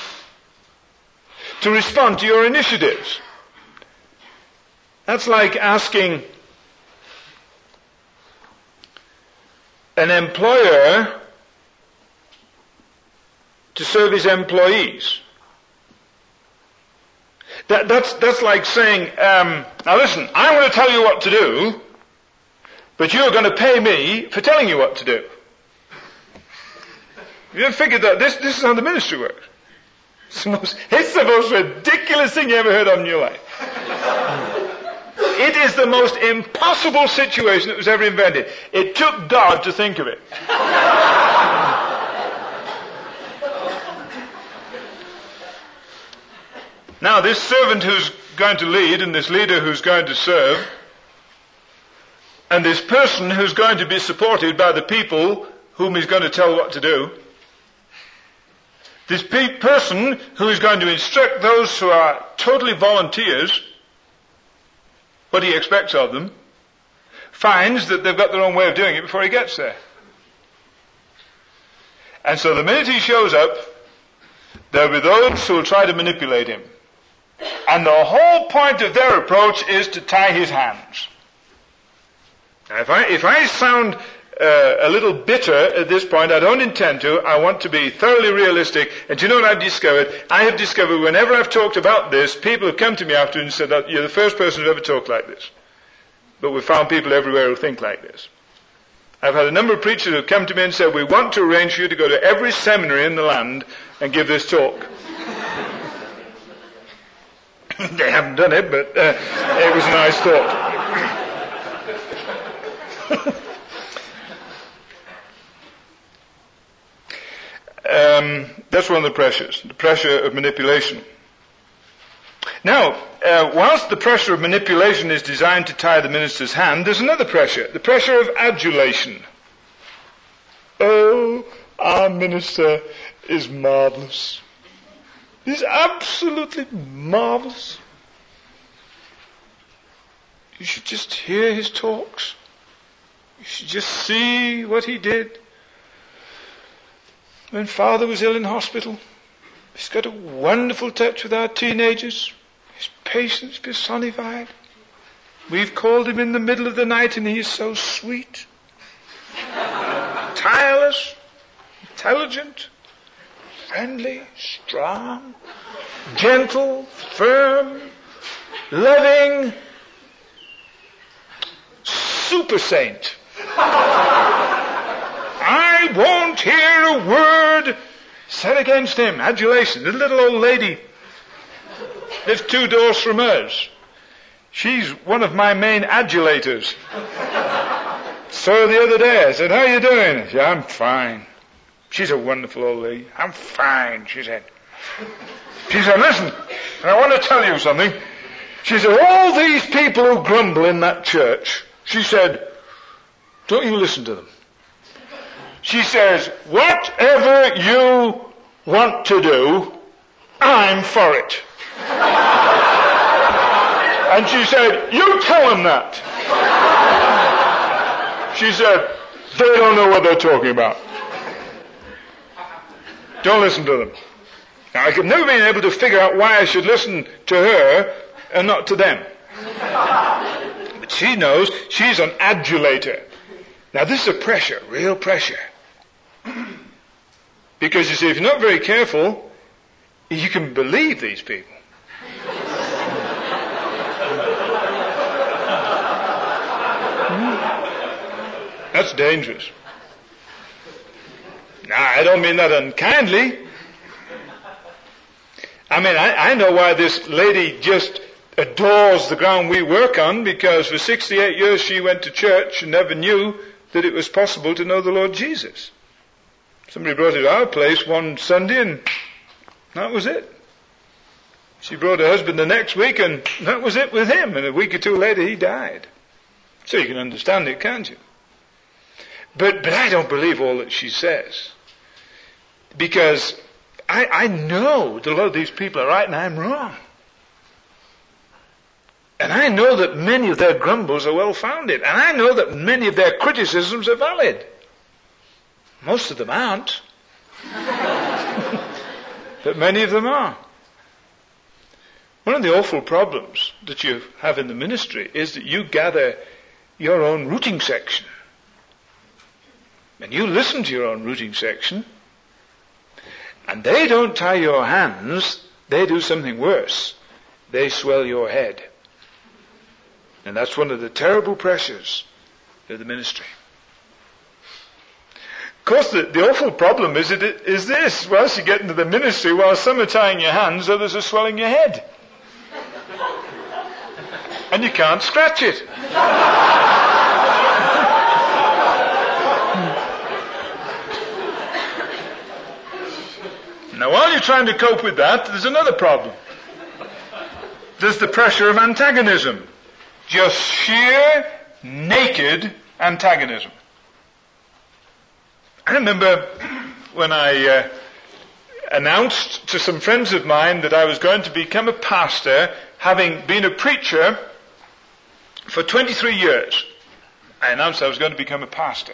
to respond to your initiatives. That's like asking an employer to serve his employees. That, that's, that's like saying, um, now listen, I'm going to tell you what to do, but you're going to pay me for telling you what to do. You ever figured that? This, this is how the ministry works. It's the, most, it's the most ridiculous thing you ever heard of in your life. It is the most impossible situation that was ever invented. It took God to think of it. Now, this servant who's going to lead and this leader who's going to serve and this person who's going to be supported by the people whom he's going to tell what to do, this pe- person who is going to instruct those who are totally volunteers what he expects of them, finds that they've got their own way of doing it before he gets there. And so the minute he shows up, there'll be those who will try to manipulate him. And the whole point of their approach is to tie his hands. Now, if I, if I sound uh, a little bitter at this point, I don't intend to. I want to be thoroughly realistic. And do you know what I've discovered? I have discovered whenever I've talked about this, people have come to me after and said that you're the first person who's ever talked like this. But we've found people everywhere who think like this. I've had a number of preachers who have come to me and said, we want to arrange for you to go to every seminary in the land and give this talk. They haven't done it, but uh, it was a nice thought. um, that's one of the pressures, the pressure of manipulation. Now, uh, whilst the pressure of manipulation is designed to tie the minister's hand, there's another pressure, the pressure of adulation. Oh, our minister is marvelous. He's absolutely marvelous. You should just hear his talks. You should just see what he did when Father was ill in hospital. He's got a wonderful touch with our teenagers. His patience personified. We've called him in the middle of the night and he is so sweet, tireless, intelligent, friendly, strong, gentle, firm, loving, super saint. I won't hear a word said against him. Adulation. The little old lady lives two doors from us. She's one of my main adulators. So the other day I said, how are you doing? She said, I'm fine. She's a wonderful old lady. I'm fine, she said. She said, listen, I want to tell you something. She said, all these people who grumble in that church, she said, don't you listen to them. She says, whatever you want to do, I'm for it. And she said, you tell them that. She said, they don't know what they're talking about. Don't listen to them. Now, I've never been able to figure out why I should listen to her and not to them. But she knows she's an adulator. Now this is a pressure, real pressure. Because you see, if you're not very careful, you can believe these people. That's dangerous. Now, I don't mean that unkindly. I mean, I, I know why this lady just adores the ground we work on, because for sixty-eight years she went to church and never knew that it was possible to know the Lord Jesus. Somebody brought her to our place one Sunday and that was it. She brought her husband the next week and that was it with him. And a week or two later he died. So you can understand it, can't you? But, but I don't believe all that she says. Because I, I know that a lot of these people are right and I'm wrong. And I know that many of their grumbles are well-founded. And I know that many of their criticisms are valid. Most of them aren't. But many of them are. One of the awful problems that you have in the ministry is that you gather your own routing section. And you listen to your own routing section. And they don't tie your hands. They do something worse. They swell your head. And that's one of the terrible pressures of the ministry. Of course, the, the awful problem is, it, is this. Once you get into the ministry, while some are tying your hands, others are swelling your head. And you can't scratch it. Now, while you're trying to cope with that, there's another problem. There's the pressure of antagonism. Just sheer, naked antagonism. I remember when I uh, announced to some friends of mine that I was going to become a pastor, having been a preacher for twenty-three years. I announced I was going to become a pastor.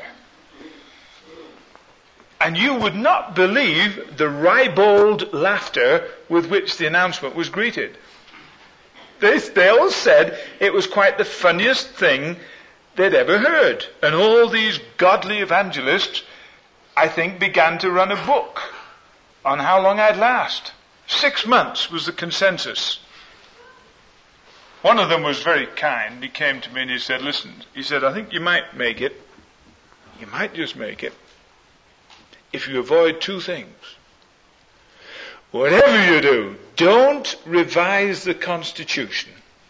And you would not believe the ribald laughter with which the announcement was greeted. They, they all said it was quite the funniest thing they'd ever heard. And all these godly evangelists, I think, began to run a book on how long I'd last. Six months was the consensus. One of them was very kind. He came to me and he said, listen, he said, I think you might make it. You might just make it if you avoid two things. Whatever you do, don't revise the Constitution.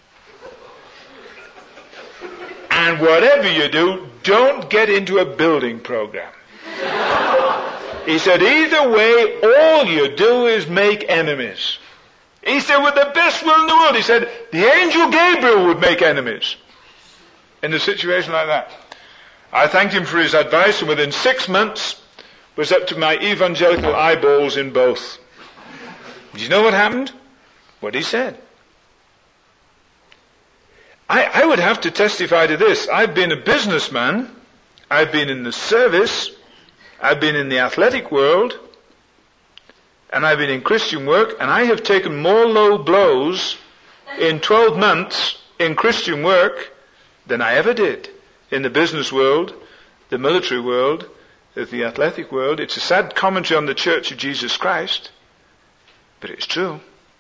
And whatever you do, don't get into a building program. He said, either way, all you do is make enemies. He said, with the best will in the world, he said, the angel Gabriel would make enemies in a situation like that. I thanked him for his advice, and within six months was up to my evangelical eyeballs in both. Do you know what happened? What he said. I, I would have to testify to this. I've been a businessman. I've been in the service. I've been in the athletic world. And I've been in Christian work. And I have taken more low blows in twelve months in Christian work than I ever did in the business world, the military world, the athletic world. It's a sad commentary on the Church of Jesus Christ. But it's true.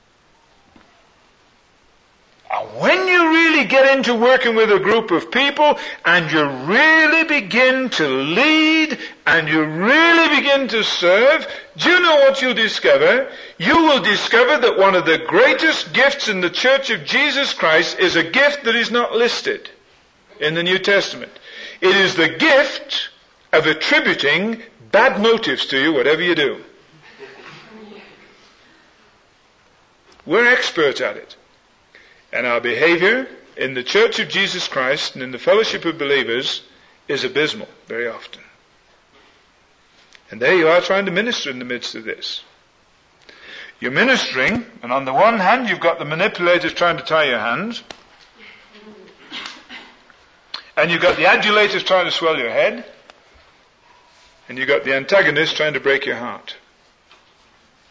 And when you really get into working with a group of people and you really begin to lead and you really begin to serve, do you know what you'll discover? You will discover that one of the greatest gifts in the Church of Jesus Christ is a gift that is not listed in the New Testament. It is the gift of attributing bad motives to you, whatever you do. We're experts at it. And our behavior in the Church of Jesus Christ and in the fellowship of believers is abysmal very often. And there you are trying to minister in the midst of this. You're ministering, and on the one hand you've got the manipulators trying to tie your hands, and you've got the adulators trying to swell your head, and you've got the antagonists trying to break your heart.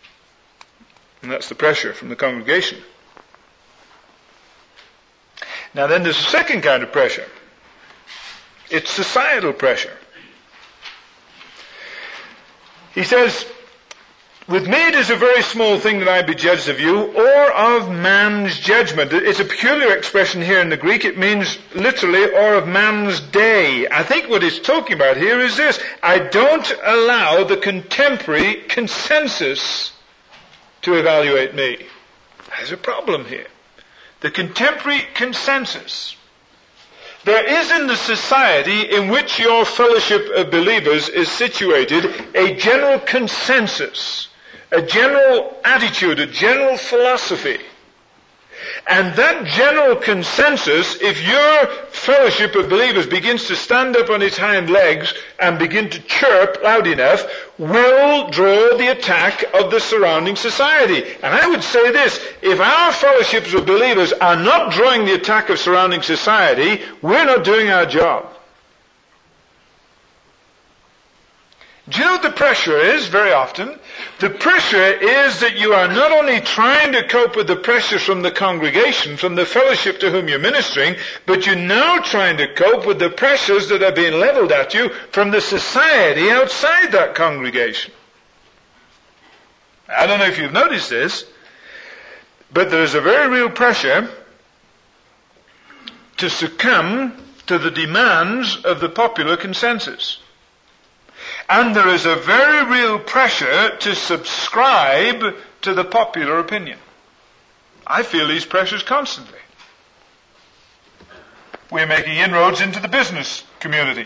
And that's the pressure from the congregation. Now then there's a second kind of pressure. It's societal pressure. He says, with me it is a very small thing that I be judged of you, or of man's judgment. It's a peculiar expression here in the Greek. It means literally, or of man's day. I think what it's talking about here is this. I don't allow the contemporary consensus to evaluate me. There's a problem here. The contemporary consensus. There is in the society in which your fellowship of believers is situated a general consensus, a general attitude, a general philosophy. And that general consensus, if your fellowship of believers begins to stand up on its hind legs and begin to chirp loud enough, will draw the attack of the surrounding society. And I would say this, if our fellowships of believers are not drawing the attack of surrounding society, we're not doing our job. Do you know what the pressure is very often? The pressure is that you are not only trying to cope with the pressures from the congregation, from the fellowship to whom you're ministering, but you're now trying to cope with the pressures that are being leveled at you from the society outside that congregation. I don't know if you've noticed this, but there is a very real pressure to succumb to the demands of the popular consensus. And there is a very real pressure to subscribe to the popular opinion. I feel these pressures constantly. We're making inroads into the business community.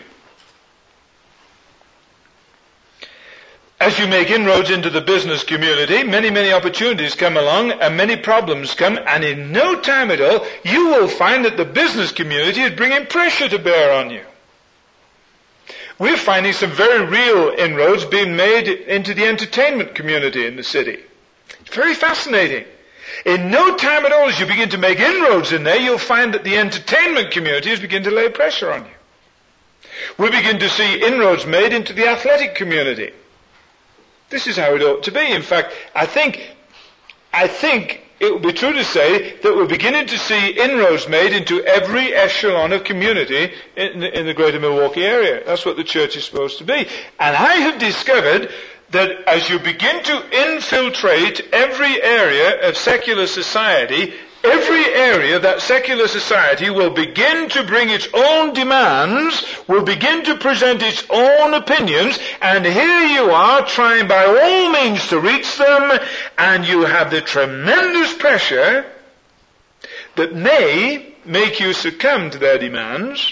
As you make inroads into the business community, many, many opportunities come along and many problems come, and in no time at all, you will find that the business community is bringing pressure to bear on you. We're finding some very real inroads being made into the entertainment community in the city. It's very fascinating. In no time at all, as you begin to make inroads in there, you'll find that the entertainment community is beginning to lay pressure on you. We begin to see inroads made into the athletic community. This is how it ought to be. In fact, I think, I think it would be true to say that we're beginning to see inroads made into every echelon of community in the, in the greater Milwaukee area. That's what the church is supposed to be. And I have discovered that as you begin to infiltrate every area of secular society, every area of that secular society will begin to bring its own demands, will begin to present its own opinions, and here you are trying by all means to reach them, and you have the tremendous pressure that may make you succumb to their demands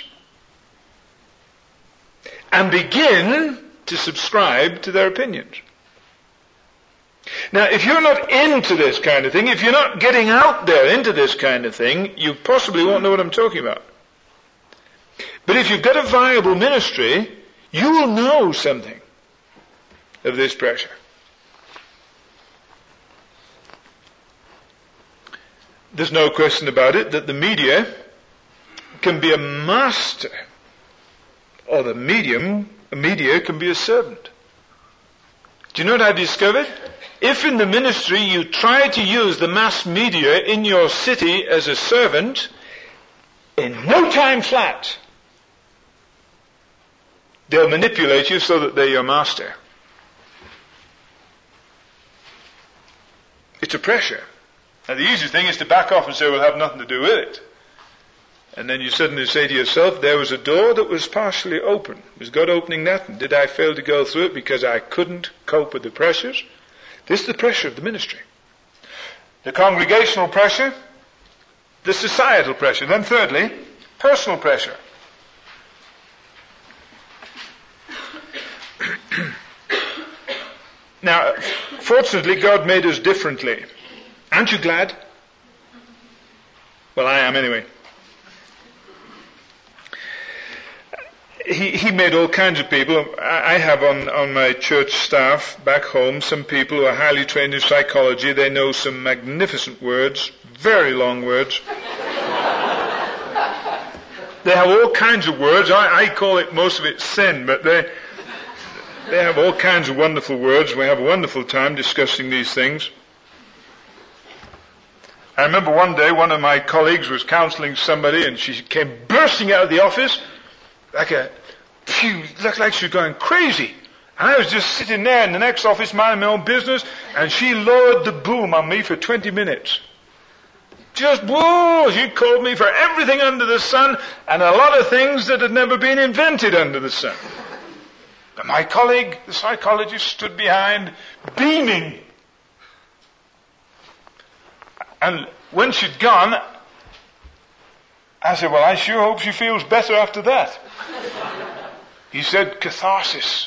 and begin to subscribe to their opinions. Now, if you're not into this kind of thing, if you're not getting out there into this kind of thing, you possibly won't know what I'm talking about. But if you've got a viable ministry, you will know something of this pressure. There's no question about it that the media can be a master, or the medium, the media can be a servant. Do you know what I've discovered? If in the ministry you try to use the mass media in your city as a servant, in no time flat, they'll manipulate you so that they're your master. It's a pressure. Now the easy thing is to back off and say, we'll have nothing to do with it. And then you suddenly say to yourself, there was a door that was partially open. Was God opening that? And did I fail to go through it because I couldn't cope with the pressures? This is the pressure of the ministry. The congregational pressure, the societal pressure. Then thirdly, personal pressure. Now, fortunately, God made us differently. Aren't you glad? Well, I am anyway. He, he made all kinds of people. I have on, on my church staff back home some people who are highly trained in psychology. They know some magnificent words, very long words. They have all kinds of words. I, I call it, most of it sin, but they, they have all kinds of wonderful words. We have a wonderful time discussing these things. I remember one day one of my colleagues was counseling somebody and she came bursting out of the office like a, phew, looked like she was going crazy. And I was just sitting there in the next office minding my own business, and she lowered the boom on me for twenty minutes. Just, whoa, she called me for everything under the sun and a lot of things that had never been invented under the sun. And my colleague, the psychologist, stood behind, beaming. And when she'd gone, I said, well, I sure hope she feels better after that. He said, catharsis.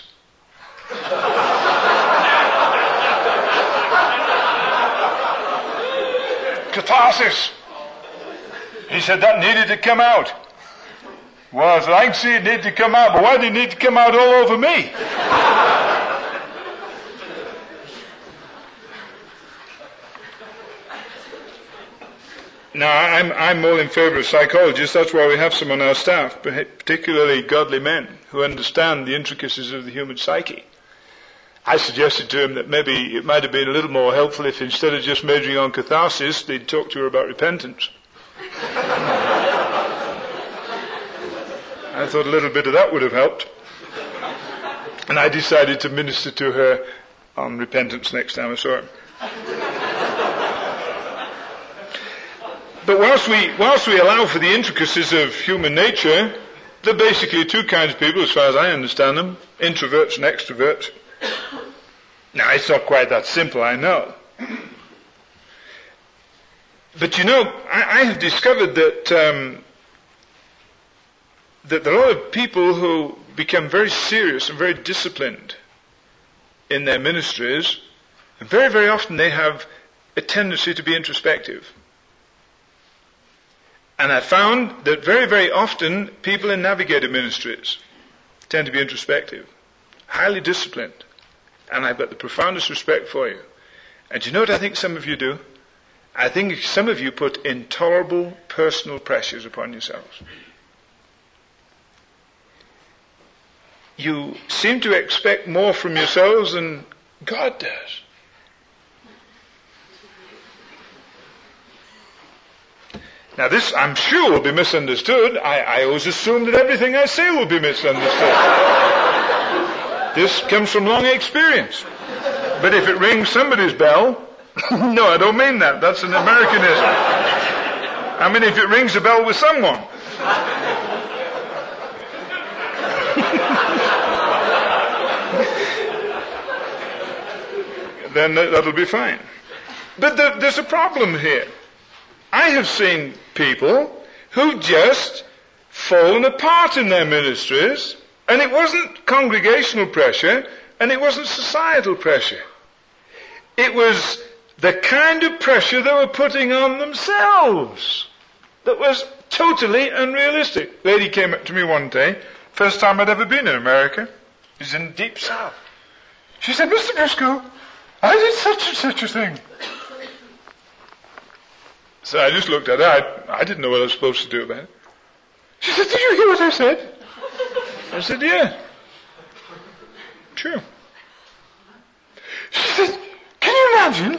Catharsis. He said that needed to come out. Well, I said, I can see it needed to come out, but why did it need to come out all over me? Now, I'm, I'm all in favor of psychologists. That's why we have some on our staff, particularly godly men who understand the intricacies of the human psyche. I suggested to him that maybe it might have been a little more helpful if instead of just majoring on catharsis, they'd talk to her about repentance. I thought a little bit of that would have helped. And I decided to minister to her on repentance next time I saw her. But whilst we, whilst we allow for the intricacies of human nature, there are basically two kinds of people, as far as I understand them, introverts and extroverts. Now, it's not quite that simple, I know. But you know, I, I have discovered that um, that there are a lot of people who become very serious and very disciplined in their ministries, and very, very often they have a tendency to be introspective. And I found that very, very often people in navigator ministries tend to be introspective, highly disciplined. And I've got the profoundest respect for you. And do you know what I think some of you do? I think some of you put intolerable personal pressures upon yourselves. You seem to expect more from yourselves than God does. Now this, I'm sure, will be misunderstood. I, I always assume that everything I say will be misunderstood. This comes from long experience. But if it rings somebody's bell, no, I don't mean that. That's an Americanism. I mean if it rings a bell with someone. Then that'll be fine. But the, there's a problem here. I have seen people who just fallen apart in their ministries, and it wasn't congregational pressure, and it wasn't societal pressure. It was the kind of pressure they were putting on themselves that was totally unrealistic. A lady came up to me one day, first time I'd ever been in America. She's in the deep south. She said, Mister Briscoe, I did such and such a thing. So I just looked at her. I, I didn't know what I was supposed to do about it. She said, did you hear what I said? I said, yeah. True. She said, can you imagine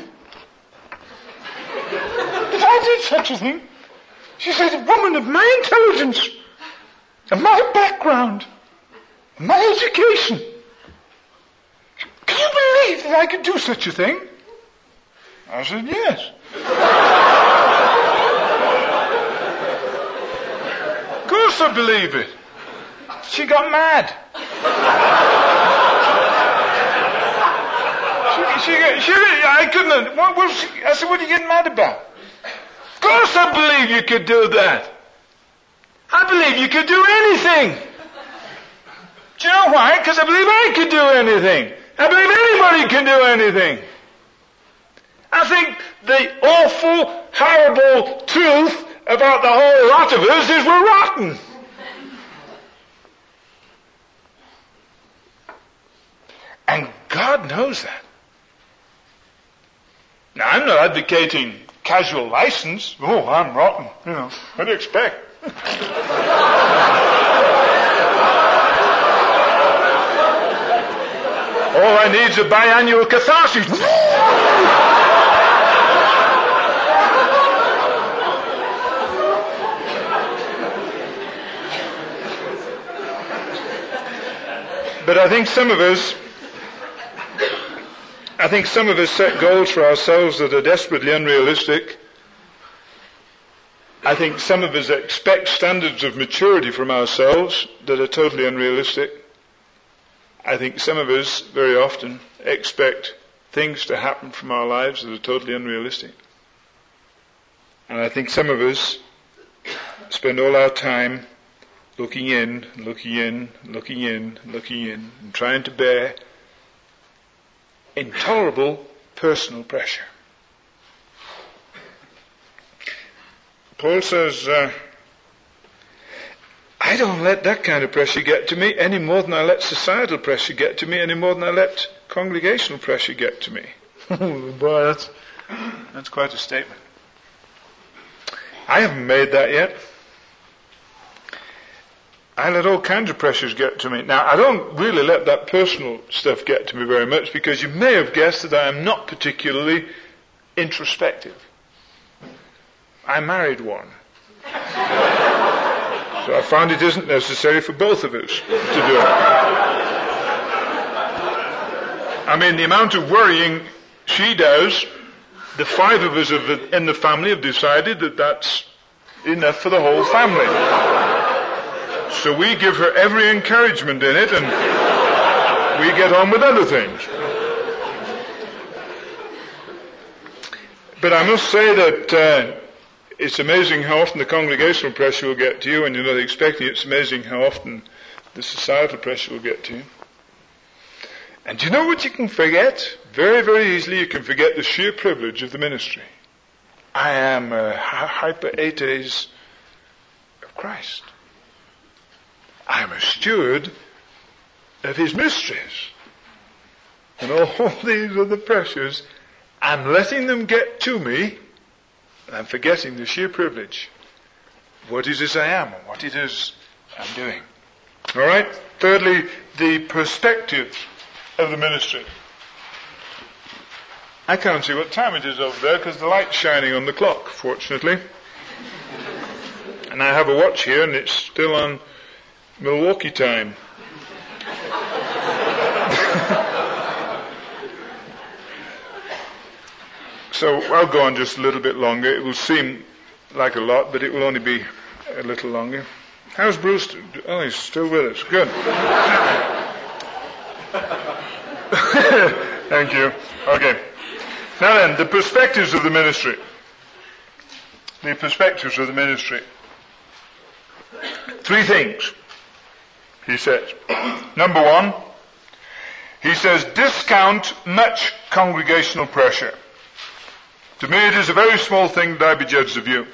if I did such a thing? She said, a woman of my intelligence, of my background, my education. Can you believe that I could do such a thing? I said, yes. Of course I believe it. She got mad. she, she, she, I couldn't. What was she, I said, what are you getting mad about? Of course I believe you could do that. I believe you could do anything. Do you know why? Because I believe I could do anything. I believe anybody can do anything. I think the awful, horrible truth about the whole lot of us is we're rotten. And God knows that. Now, I'm not advocating casual license. Oh, I'm rotten. You know, what do you expect? All I need is a biannual catharsis. But I think some of us, I think some of us set goals for ourselves that are desperately unrealistic. I think some of us expect standards of maturity from ourselves that are totally unrealistic. I think some of us very often expect things to happen from our lives that are totally unrealistic. And I think some of us spend all our time looking in, looking in, looking in, looking in, and trying to bear intolerable personal pressure. Paul says, uh, I don't let that kind of pressure get to me any more than I let societal pressure get to me, any more than I let congregational pressure get to me. Boy, that's, that's quite a statement. I haven't made that yet. I let all kinds of pressures get to me. Now, I don't really let that personal stuff get to me very much, because you may have guessed that I am not particularly introspective. I married one. So I found it isn't necessary for both of us to do it. I mean, the amount of worrying she does, the five of us in the family have decided that that's enough for the whole family. So we give her every encouragement in it, and we get on with other things. But I must say that uh, it's amazing how often the congregational pressure will get to you when you're not expecting it. It's amazing how often the societal pressure will get to you. And do you know what you can forget? Very, very easily you can forget the sheer privilege of the ministry. I am a hyper-ates of Christ. I am a steward of his mysteries. And all these other pressures, I'm letting them get to me, and I'm forgetting the sheer privilege of what it is I am and what it is I'm doing. All right? Thirdly, the perspective of the ministry. I can't see what time it is over there because the light's shining on the clock, fortunately. And I have a watch here and it's still on Milwaukee time. So I'll go on just a little bit longer. It will seem like a lot, but it will only be a little longer. How's Bruce? Oh, he's still with us. Good. Thank you. Okay. Now then, the perspectives of the ministry. The perspectives of the ministry. Three things, he says. Number one, he says, discount much congregational pressure. To me, it is a very small thing that I be judged of you.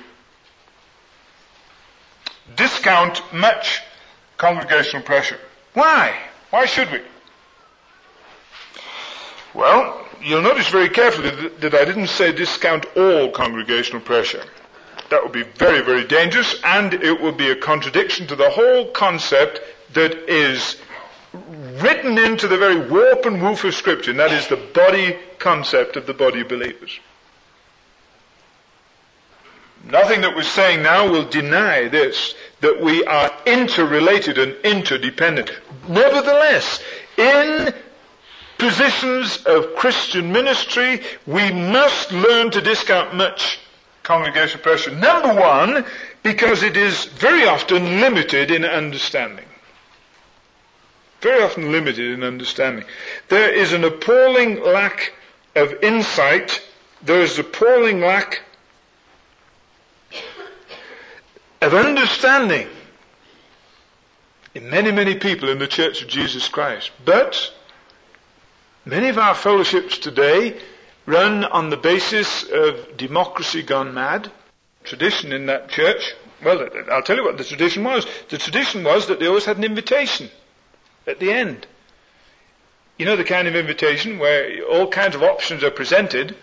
Discount much congregational pressure. Why? Why should we? Well, you'll notice very carefully that, that I didn't say discount all congregational pressure. That would be very, very dangerous, and it would be a contradiction to the whole concept that is written into the very warp and woof of Scripture, and that is the body concept of the body of believers. Nothing that we're saying now will deny this, that we are interrelated and interdependent. Nevertheless, in positions of Christian ministry, we must learn to discount much congregational pressure. Number one, because it is very often limited in understanding. Very often limited in understanding. There is an appalling lack of insight. There is appalling lack of understanding in many, many people in the Church of Jesus Christ. But many of our fellowships today run on the basis of democracy gone mad. Tradition in that church, well, I'll tell you what the tradition was. The tradition was that they always had an invitation at the end. You know the kind of invitation where all kinds of options are presented,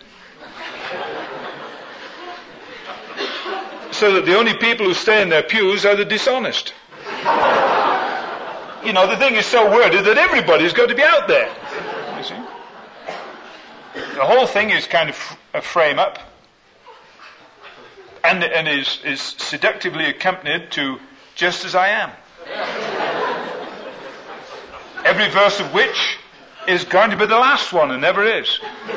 so that the only people who stay in their pews are the dishonest. You know, the thing is so worded that everybody's got to be out there. You see? The whole thing is kind of a frame-up, and, and is, is seductively accompanied to just as I am. every verse of which is going to be the last one and never is.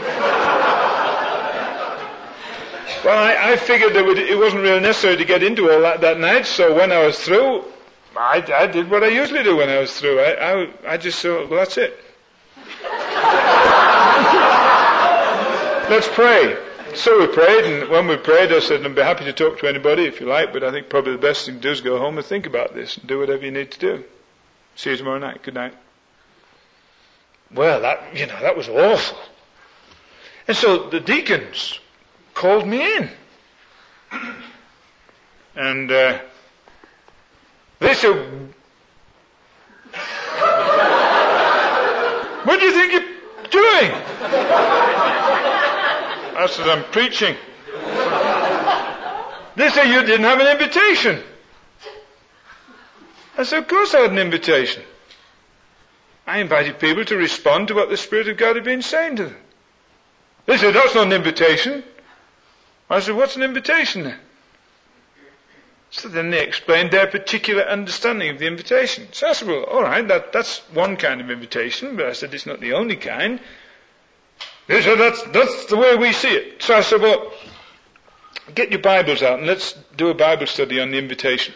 Well, I, I figured that it wasn't really necessary to get into all that that night, so when I was through, I, I did what I usually do when I was through. I, I, I just thought, well, that's it. Let's pray. So we prayed, and when we prayed, I said, I'd be happy to talk to anybody if you like, but I think probably the best thing to do is go home and think about this and do whatever you need to do. See you tomorrow night. Good night. Well, that, you know, that was awful. And so the deacons called me in. And uh, they said, what do you think you're doing? I said, I'm preaching. They said, you didn't have an invitation. I said, of course I had an invitation. I invited people to respond to what the Spirit of God had been saying to them. They said, that's not an invitation. I said, what's an invitation then? So then they explained their particular understanding of the invitation. So I said, well, all right, that, that's one kind of invitation, but I said, it's not the only kind. They said, that's, that's the way we see it. So I said, well, get your Bibles out and let's do a Bible study on the invitation.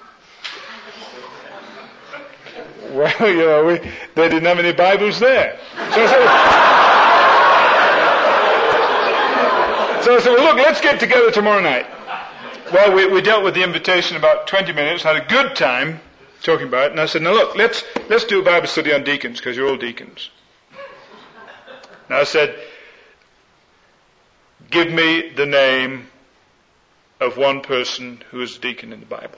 Well, you know, we, they didn't have any Bibles there. So I said, so I said, well, look, let's get together tomorrow night. Well, we, we dealt with the invitation about twenty minutes, had a good time talking about it, and I said, now look, let's, let's do a Bible study on deacons, because you're all deacons. Now I said, give me the name of one person who is a deacon in the Bible.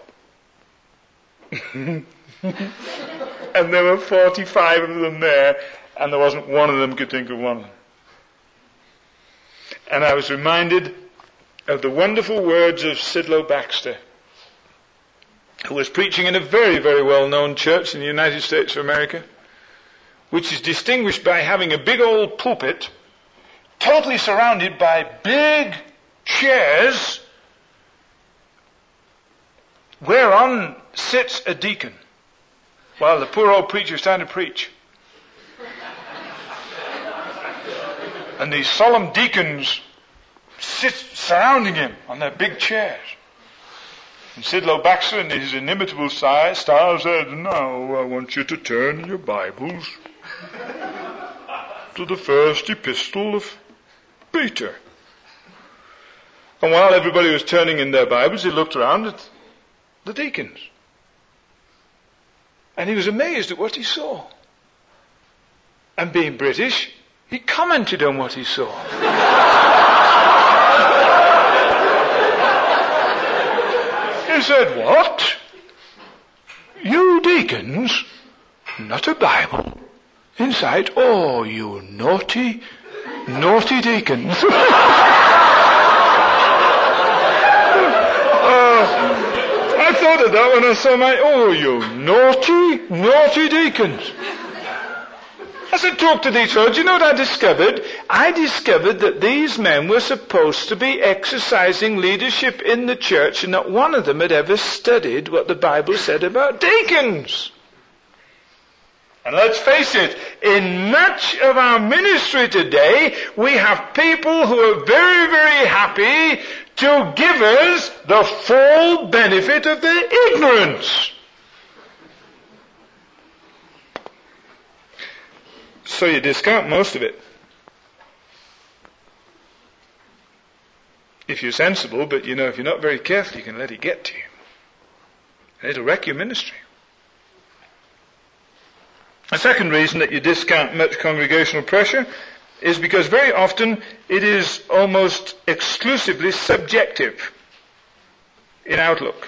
And there were forty-five of them there, and there wasn't one of them could think of one of them. And I was reminded of the wonderful words of Sidlow Baxter, who was preaching in a very, very well-known church in the United States of America, which is distinguished by having a big old pulpit, totally surrounded by big chairs, whereon sits a deacon, while the poor old preacher is trying to preach. And these solemn deacons sit surrounding him on their big chairs. And Sidlow Baxter, in his inimitable style, said, now I want you to turn in your Bibles to the first epistle of Peter. And while everybody was turning in their Bibles, he looked around at the deacons. And he was amazed at what he saw. And being British, he commented on what he saw. He said, what? You deacons? Not a Bible in sight? Oh, you naughty, naughty deacons. uh, I thought of that when I saw my, oh, you naughty, naughty deacons. As I talked to these fellows, you know what I discovered? I discovered that these men were supposed to be exercising leadership in the church, and not one of them had ever studied what the Bible said about deacons. And let's face it, in much of our ministry today, we have people who are very, very happy to give us the full benefit of their ignorance. So you discount most of it. If you're sensible, but you know, if you're not very careful, you can let it get to you. And it'll wreck your ministry. A second reason that you discount much congregational pressure is because very often it is almost exclusively subjective in outlook.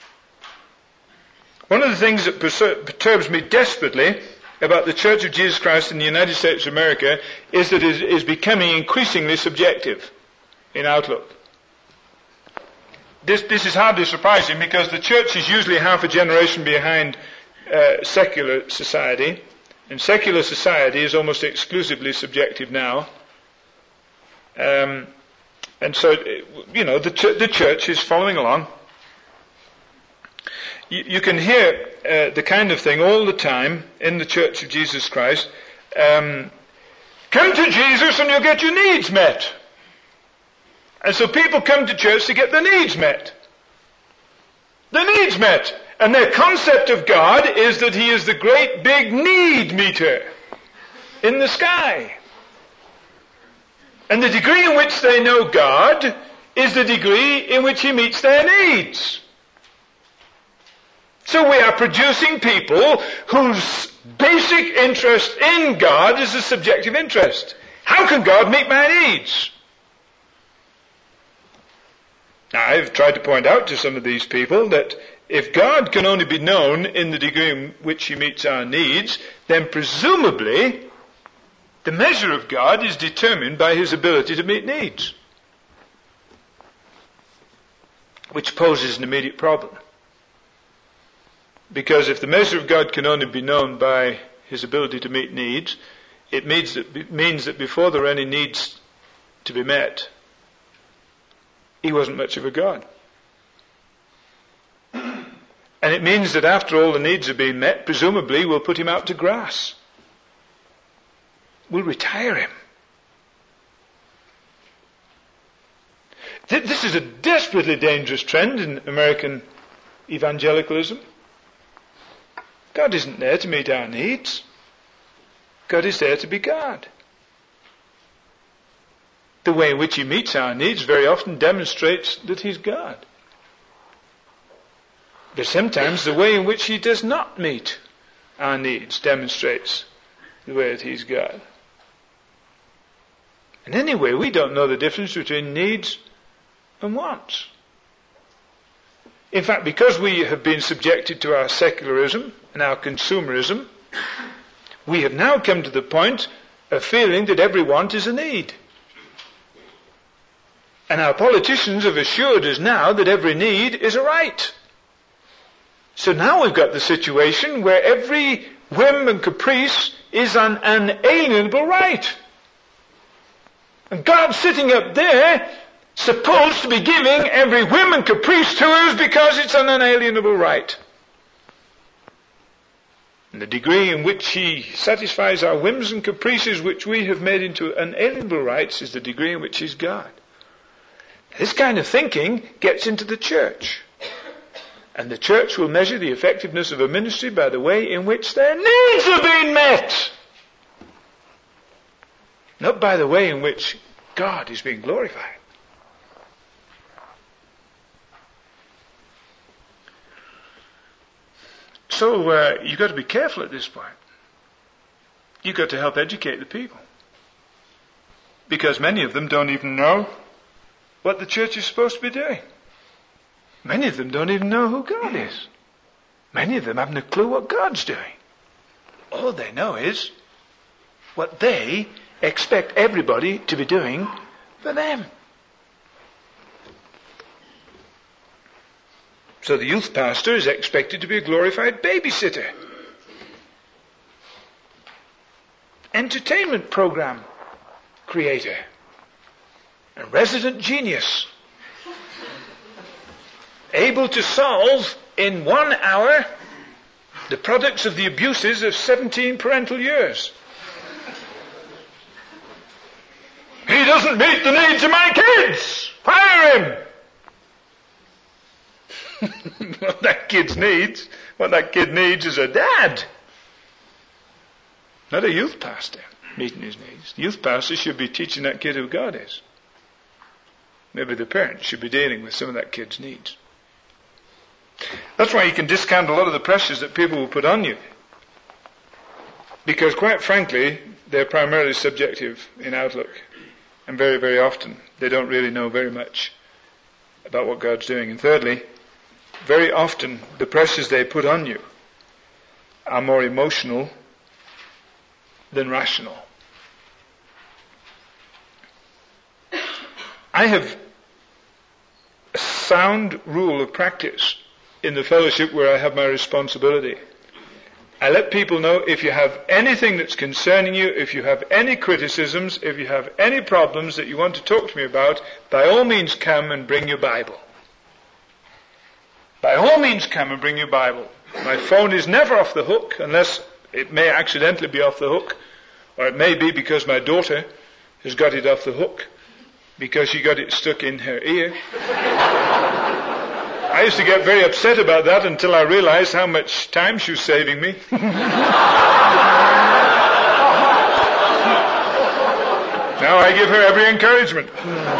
One of the things that perturbs me desperately about the Church of Jesus Christ in the United States of America is that it is becoming increasingly subjective in outlook. This, this is hardly surprising because the church is usually half a generation behind uh, secular society, and secular society is almost exclusively subjective now. Um, and so, you know, the, ch- the church is following along. you, you can hear uh, the kind of thing all the time in the Church of Jesus Christ. Um, come to Jesus and you'll get your needs met. And so people come to church to get their needs met. Their needs met. And their concept of God is that He is the great big need meter in the sky. And the degree in which they know God is the degree in which He meets their needs. So we are producing people whose basic interest in God is a subjective interest. How can God meet my needs? Now, I've tried to point out to some of these people that if God can only be known in the degree in which He meets our needs, then presumably the measure of God is determined by His ability to meet needs, which poses an immediate problem. Because if the measure of God can only be known by His ability to meet needs, it means that, it means that before there are any needs to be met, He wasn't much of a God. And it means that after all the needs are being met, presumably we'll put Him out to grass. We'll retire Him. This is a desperately dangerous trend in American evangelicalism. God isn't there to meet our needs. God is there to be God. The way in which He meets our needs very often demonstrates that He's God. But sometimes the way in which He does not meet our needs demonstrates the way that He's God. And anyway, we don't know the difference between needs and wants. In fact, because we have been subjected to our secularism and our consumerism, we have now come to the point of feeling that every want is a need. And our politicians have assured us now that every need is a right. So now we've got the situation where every whim and caprice is an unalienable right. And God's sitting up there, supposed to be giving every whim and caprice to us because it's an unalienable right. And the degree in which He satisfies our whims and caprices, which we have made into unalienable rights, is the degree in which He's God. This kind of thinking gets into the church. And the church will measure the effectiveness of a ministry by the way in which their needs are being met. Not by the way in which God is being glorified. So uh, you've got to be careful at this point. You've got to help educate the people. Because many of them don't even know what the church is supposed to be doing. Many of them don't even know who God is. Many of them haven't a clue what God's doing. All they know is what they expect everybody to be doing for them. So the youth pastor is expected to be a glorified babysitter, entertainment program creator, a resident genius, able to solve in one hour the products of the abuses of seventeen parental years. He doesn't meet the needs of my kids! Fire him! What that kid needs, what that kid needs is a dad. Not a youth pastor meeting his needs. The youth pastor should be teaching that kid who God is. Maybe the parents should be dealing with some of that kid's needs. That's why you can discount a lot of the pressures that people will put on you. Because quite frankly, they're primarily subjective in outlook. And very, very often, they don't really know very much about what God's doing. And thirdly, very often, the pressures they put on you are more emotional than rational. I have a sound rule of practice in the fellowship where I have my responsibility. I let people know if you have anything that's concerning you, if you have any criticisms, if you have any problems that you want to talk to me about, by all means come and bring your Bible. by all means come and bring your Bible. My phone is never off the hook, unless it may accidentally be off the hook, or it may be because my daughter has got it off the hook, because she got it stuck in her ear. I used to get very upset about that until I realized how much time she was saving me. Now I give her every encouragement.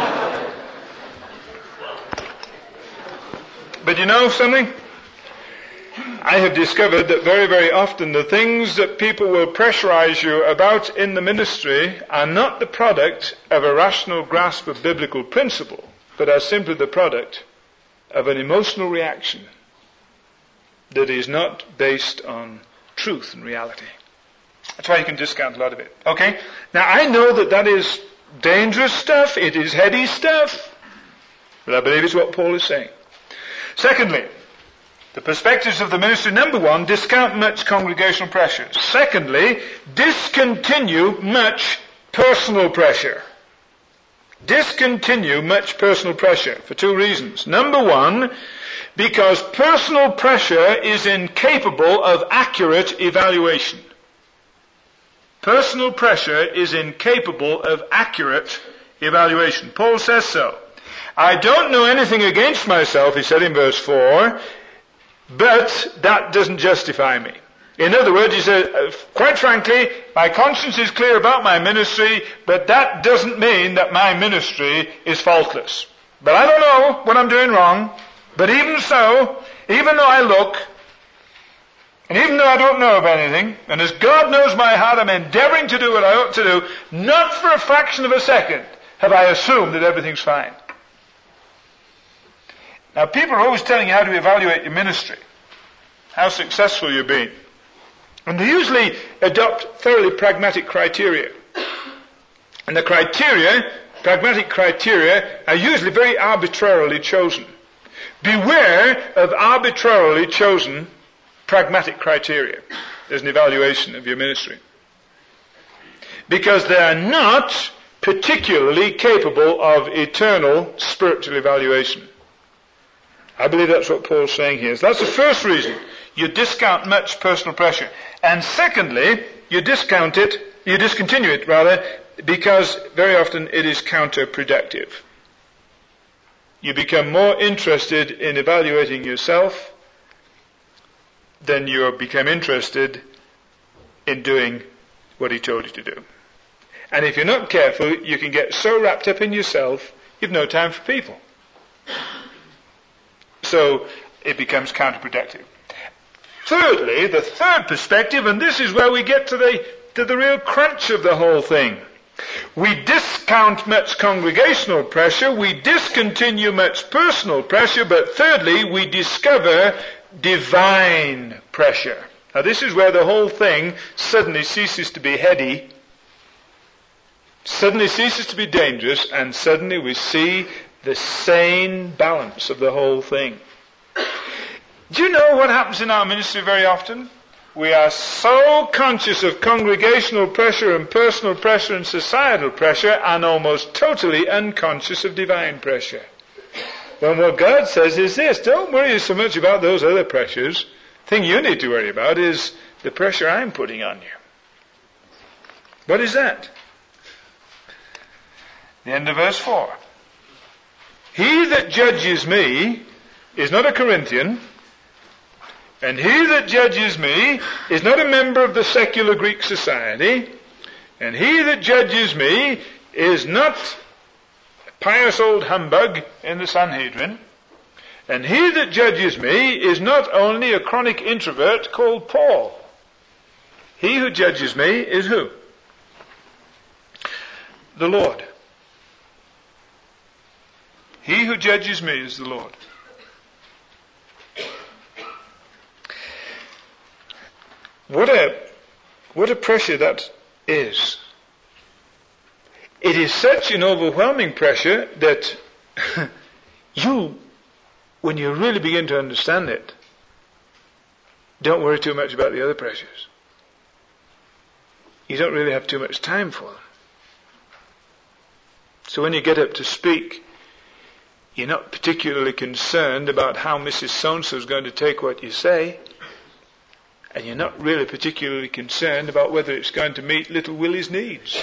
But you know something? I have discovered that very, very often the things that people will pressurize you about in the ministry are not the product of a rational grasp of biblical principle, but are simply the product of an emotional reaction that is not based on truth and reality. That's why you can discount a lot of it. Okay? Now I know that that is dangerous stuff, it is heady stuff, but I believe it's what Paul is saying. Secondly, the perspectives of the ministry. Number one, discount much congregational pressure. Secondly, discontinue much personal pressure. Discontinue much personal pressure for two reasons. Number one, because personal pressure is incapable of accurate evaluation. Personal pressure is incapable of accurate evaluation. Paul says so. I don't know anything against myself, he said in verse four, but that doesn't justify me. In other words, he said, quite frankly, my conscience is clear about my ministry, but that doesn't mean that my ministry is faultless. But I don't know what I'm doing wrong. But even so, even though I look, and even though I don't know of anything, and as God knows my heart, I'm endeavoring to do what I ought to do, not for a fraction of a second have I assumed that everything's fine. Now, people are always telling you how to evaluate your ministry, how successful you're being. And they usually adopt thoroughly pragmatic criteria. And the criteria, pragmatic criteria, are usually very arbitrarily chosen. Beware of arbitrarily chosen pragmatic criteria as an evaluation of your ministry. Because they are not particularly capable of eternal spiritual evaluation. I believe that's what Paul's saying here. So that's the first reason. You discount much personal pressure. And secondly, you discount it, you discontinue it rather, because very often it is counterproductive. You become more interested in evaluating yourself than you become interested in doing what he told you to do. And if you're not careful, you can get so wrapped up in yourself, you've no time for people. So it becomes counterproductive. Thirdly, the third perspective, and this is where we get to the to the real crunch of the whole thing. We discount much congregational pressure, we discontinue much personal pressure, but thirdly, we discover divine pressure. Now this is where the whole thing suddenly ceases to be heady, suddenly ceases to be dangerous, and suddenly we see the sane balance of the whole thing. Do you know what happens in our ministry very often? We are so conscious of congregational pressure and personal pressure and societal pressure and almost totally unconscious of divine pressure. When what God says is this, don't worry so much about those other pressures. The thing you need to worry about is the pressure I'm putting on you. What is that? The end of verse four. He that judges me is not a Corinthian, and he that judges me is not a member of the secular Greek society, and he that judges me is not a pious old humbug in the Sanhedrin, and he that judges me is not only a chronic introvert called Paul. He who judges me is who? The Lord. He who judges me is the Lord. What a, what a pressure that is. It is such an overwhelming pressure that you, when you really begin to understand it, don't worry too much about the other pressures. You don't really have too much time for them. So when you get up to speak, You're not particularly concerned about how Missus So-and-so is going to take what you say. And you're not really particularly concerned about whether it's going to meet little Willie's needs.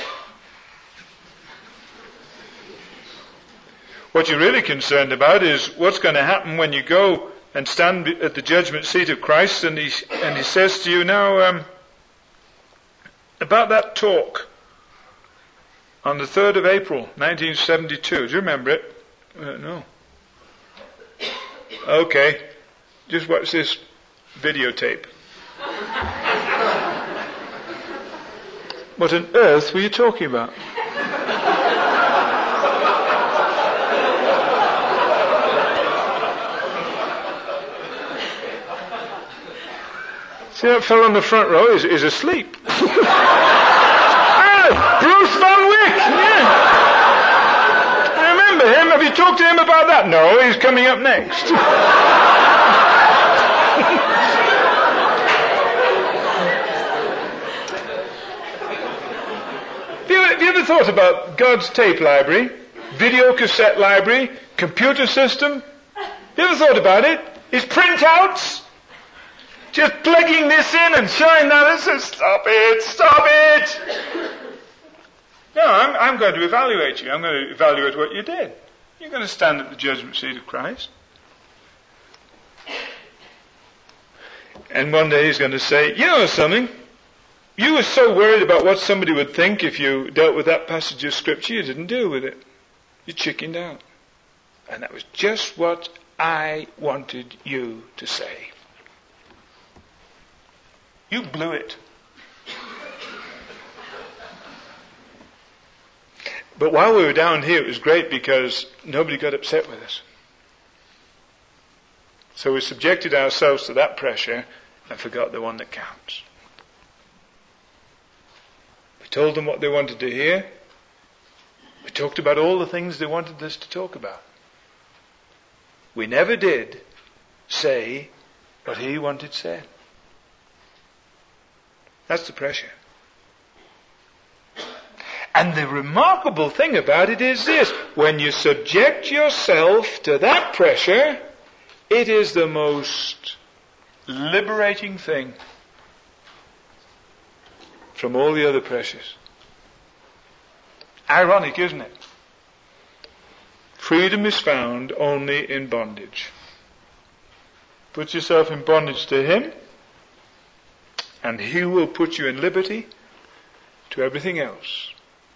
What you're really concerned about is what's going to happen when you go and stand at the judgment seat of Christ and he, and he says to you, now, um, about that talk on the third of April, nineteen seventy-two. Do you remember it? Uh, no. Okay. Just watch this videotape. What on earth were you talking about? See that fellow on the front row is, is asleep. Ah, Bruce Van Wyck, yeah. I remember him. Have you talked to him about that? No, he's coming up next. have, you, have you ever thought about God's tape library, video cassette library, computer system? You ever thought about it? His printouts? Just plugging this in and showing that and says, stop it, stop it. No, I'm, I'm going to evaluate you. I'm going to evaluate what you did. You're going to stand at the judgment seat of Christ. And one day he's going to say, you know something? You were so worried about what somebody would think if you dealt with that passage of Scripture, you didn't deal with it. You chickened out. And that was just what I wanted you to say. You blew it. But while we were down here, it was great because nobody got upset with us. So we subjected ourselves to that pressure and forgot the one that counts. We told them what they wanted to hear. We talked about all the things they wanted us to talk about. We never did say what he wanted said. That's the pressure. And the remarkable thing about it is this. When you subject yourself to that pressure, it is the most liberating thing from all the other pressures. Ironic, isn't it? Freedom is found only in bondage. Put yourself in bondage to him, and he will put you in liberty to everything else.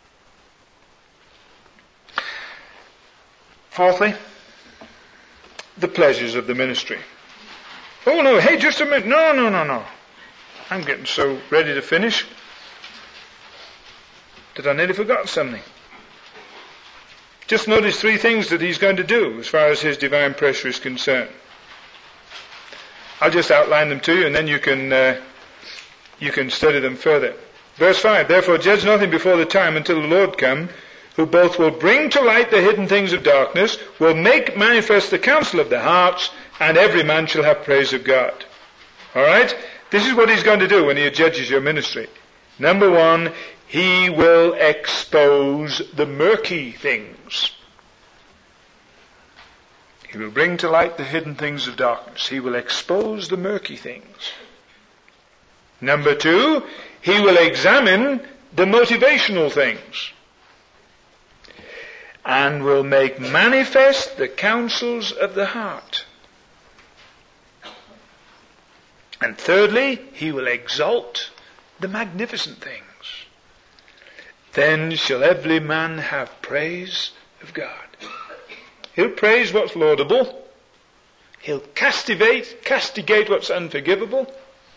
Fourthly, the pleasures of the ministry. Oh no, hey, just a minute. No, no, no, no. I'm getting so ready to finish that I nearly forgot something. Just notice three things that he's going to do as far as his divine pressure is concerned. I'll just outline them to you and then you can uh, you can study them further. Verse five, therefore judge nothing before the time until the Lord come, who both will bring to light the hidden things of darkness, will make manifest the counsel of the hearts, and every man shall have praise of God. Alright? This is what he's going to do when he judges your ministry. Number one, he will expose the murky things. He will bring to light the hidden things of darkness. He will expose the murky things. Number two, he will examine the motivational things. And will make manifest the counsels of the heart. And thirdly, he will exalt the magnificent things. Then shall every man have praise of God. He'll praise what's laudable. He'll castigate, castigate what's unforgivable.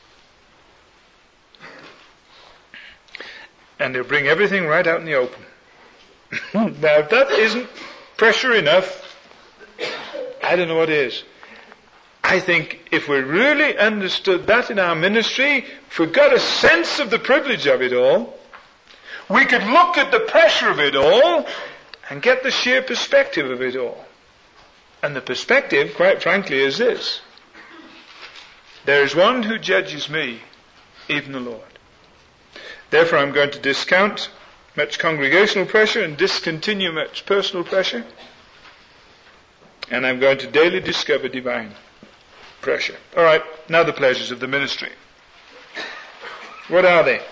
And he'll bring everything right out in the open. Now, if that isn't pressure enough, I don't know what is. I think if we really understood that in our ministry, if we got a sense of the privilege of it all, we could look at the pressure of it all and get the sheer perspective of it all. And the perspective, quite frankly, is this. There is one who judges me, even the Lord. Therefore, I'm going to discount much congregational pressure and discontinue much personal pressure. And I'm going to daily discover divine pressure. All right, now the pleasures of the ministry. What are they?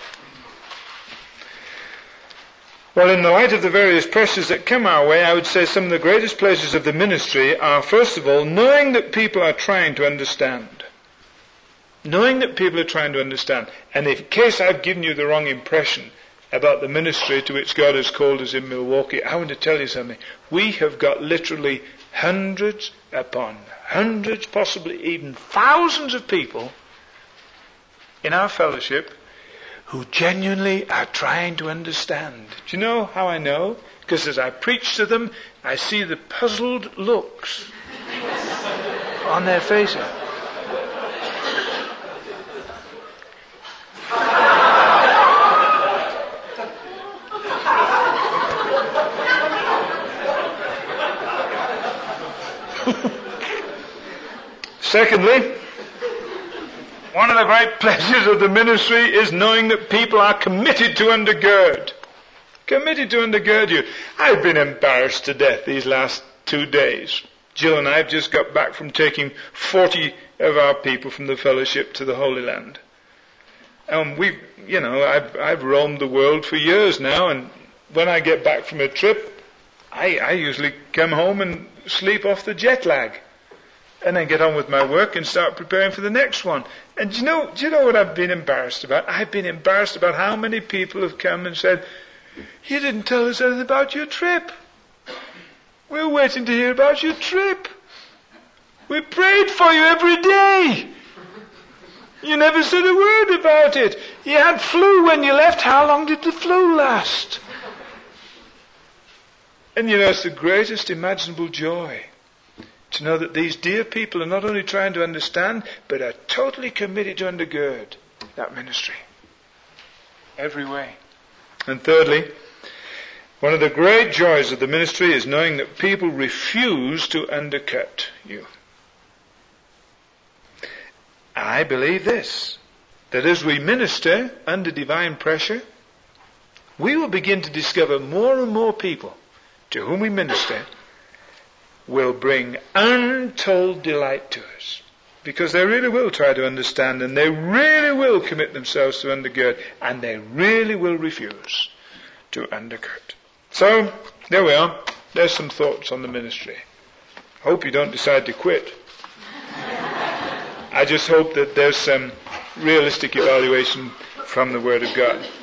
Well, in the light of the various pressures that come our way, I would say some of the greatest pleasures of the ministry are, first of all, knowing that people are trying to understand. Knowing that people are trying to understand. And in case I've given you the wrong impression about the ministry to which God has called us in Milwaukee, I want to tell you something. We have got literally hundreds upon hundreds, possibly even thousands of people in our fellowship who genuinely are trying to understand. Do you know how I know? Because as I preach to them, I see the puzzled looks on their faces. Secondly, one of the great pleasures of the ministry is knowing that people are committed to undergird. Committed to undergird you. I've been embarrassed to death these last two days. Jill and I have just got back from taking forty of our people from the fellowship to the Holy Land. And we've, you know, I've, I've roamed the world for years now, and when I get back from a trip, I, I usually come home and sleep off the jet lag. And then get on with my work and start preparing for the next one. And do you know, do you know what I've been embarrassed about? I've been embarrassed about how many people have come and said, "You didn't tell us anything about your trip. We're waiting to hear about your trip. We prayed for you every day. You never said a word about it. You had flu when you left. How long did the flu last?" And you know, it's the greatest imaginable joy to know that these dear people are not only trying to understand, but are totally committed to undergird that ministry. Every way. And thirdly, one of the great joys of the ministry is knowing that people refuse to undercut you. I believe this, that as we minister under divine pressure, we will begin to discover more and more people to whom we minister will bring untold delight to us. Because they really will try to understand, and they really will commit themselves to undergird, and they really will refuse to undergird. So, there we are. There's some thoughts on the ministry. Hope you don't decide to quit. I just hope that there's some realistic evaluation from the Word of God.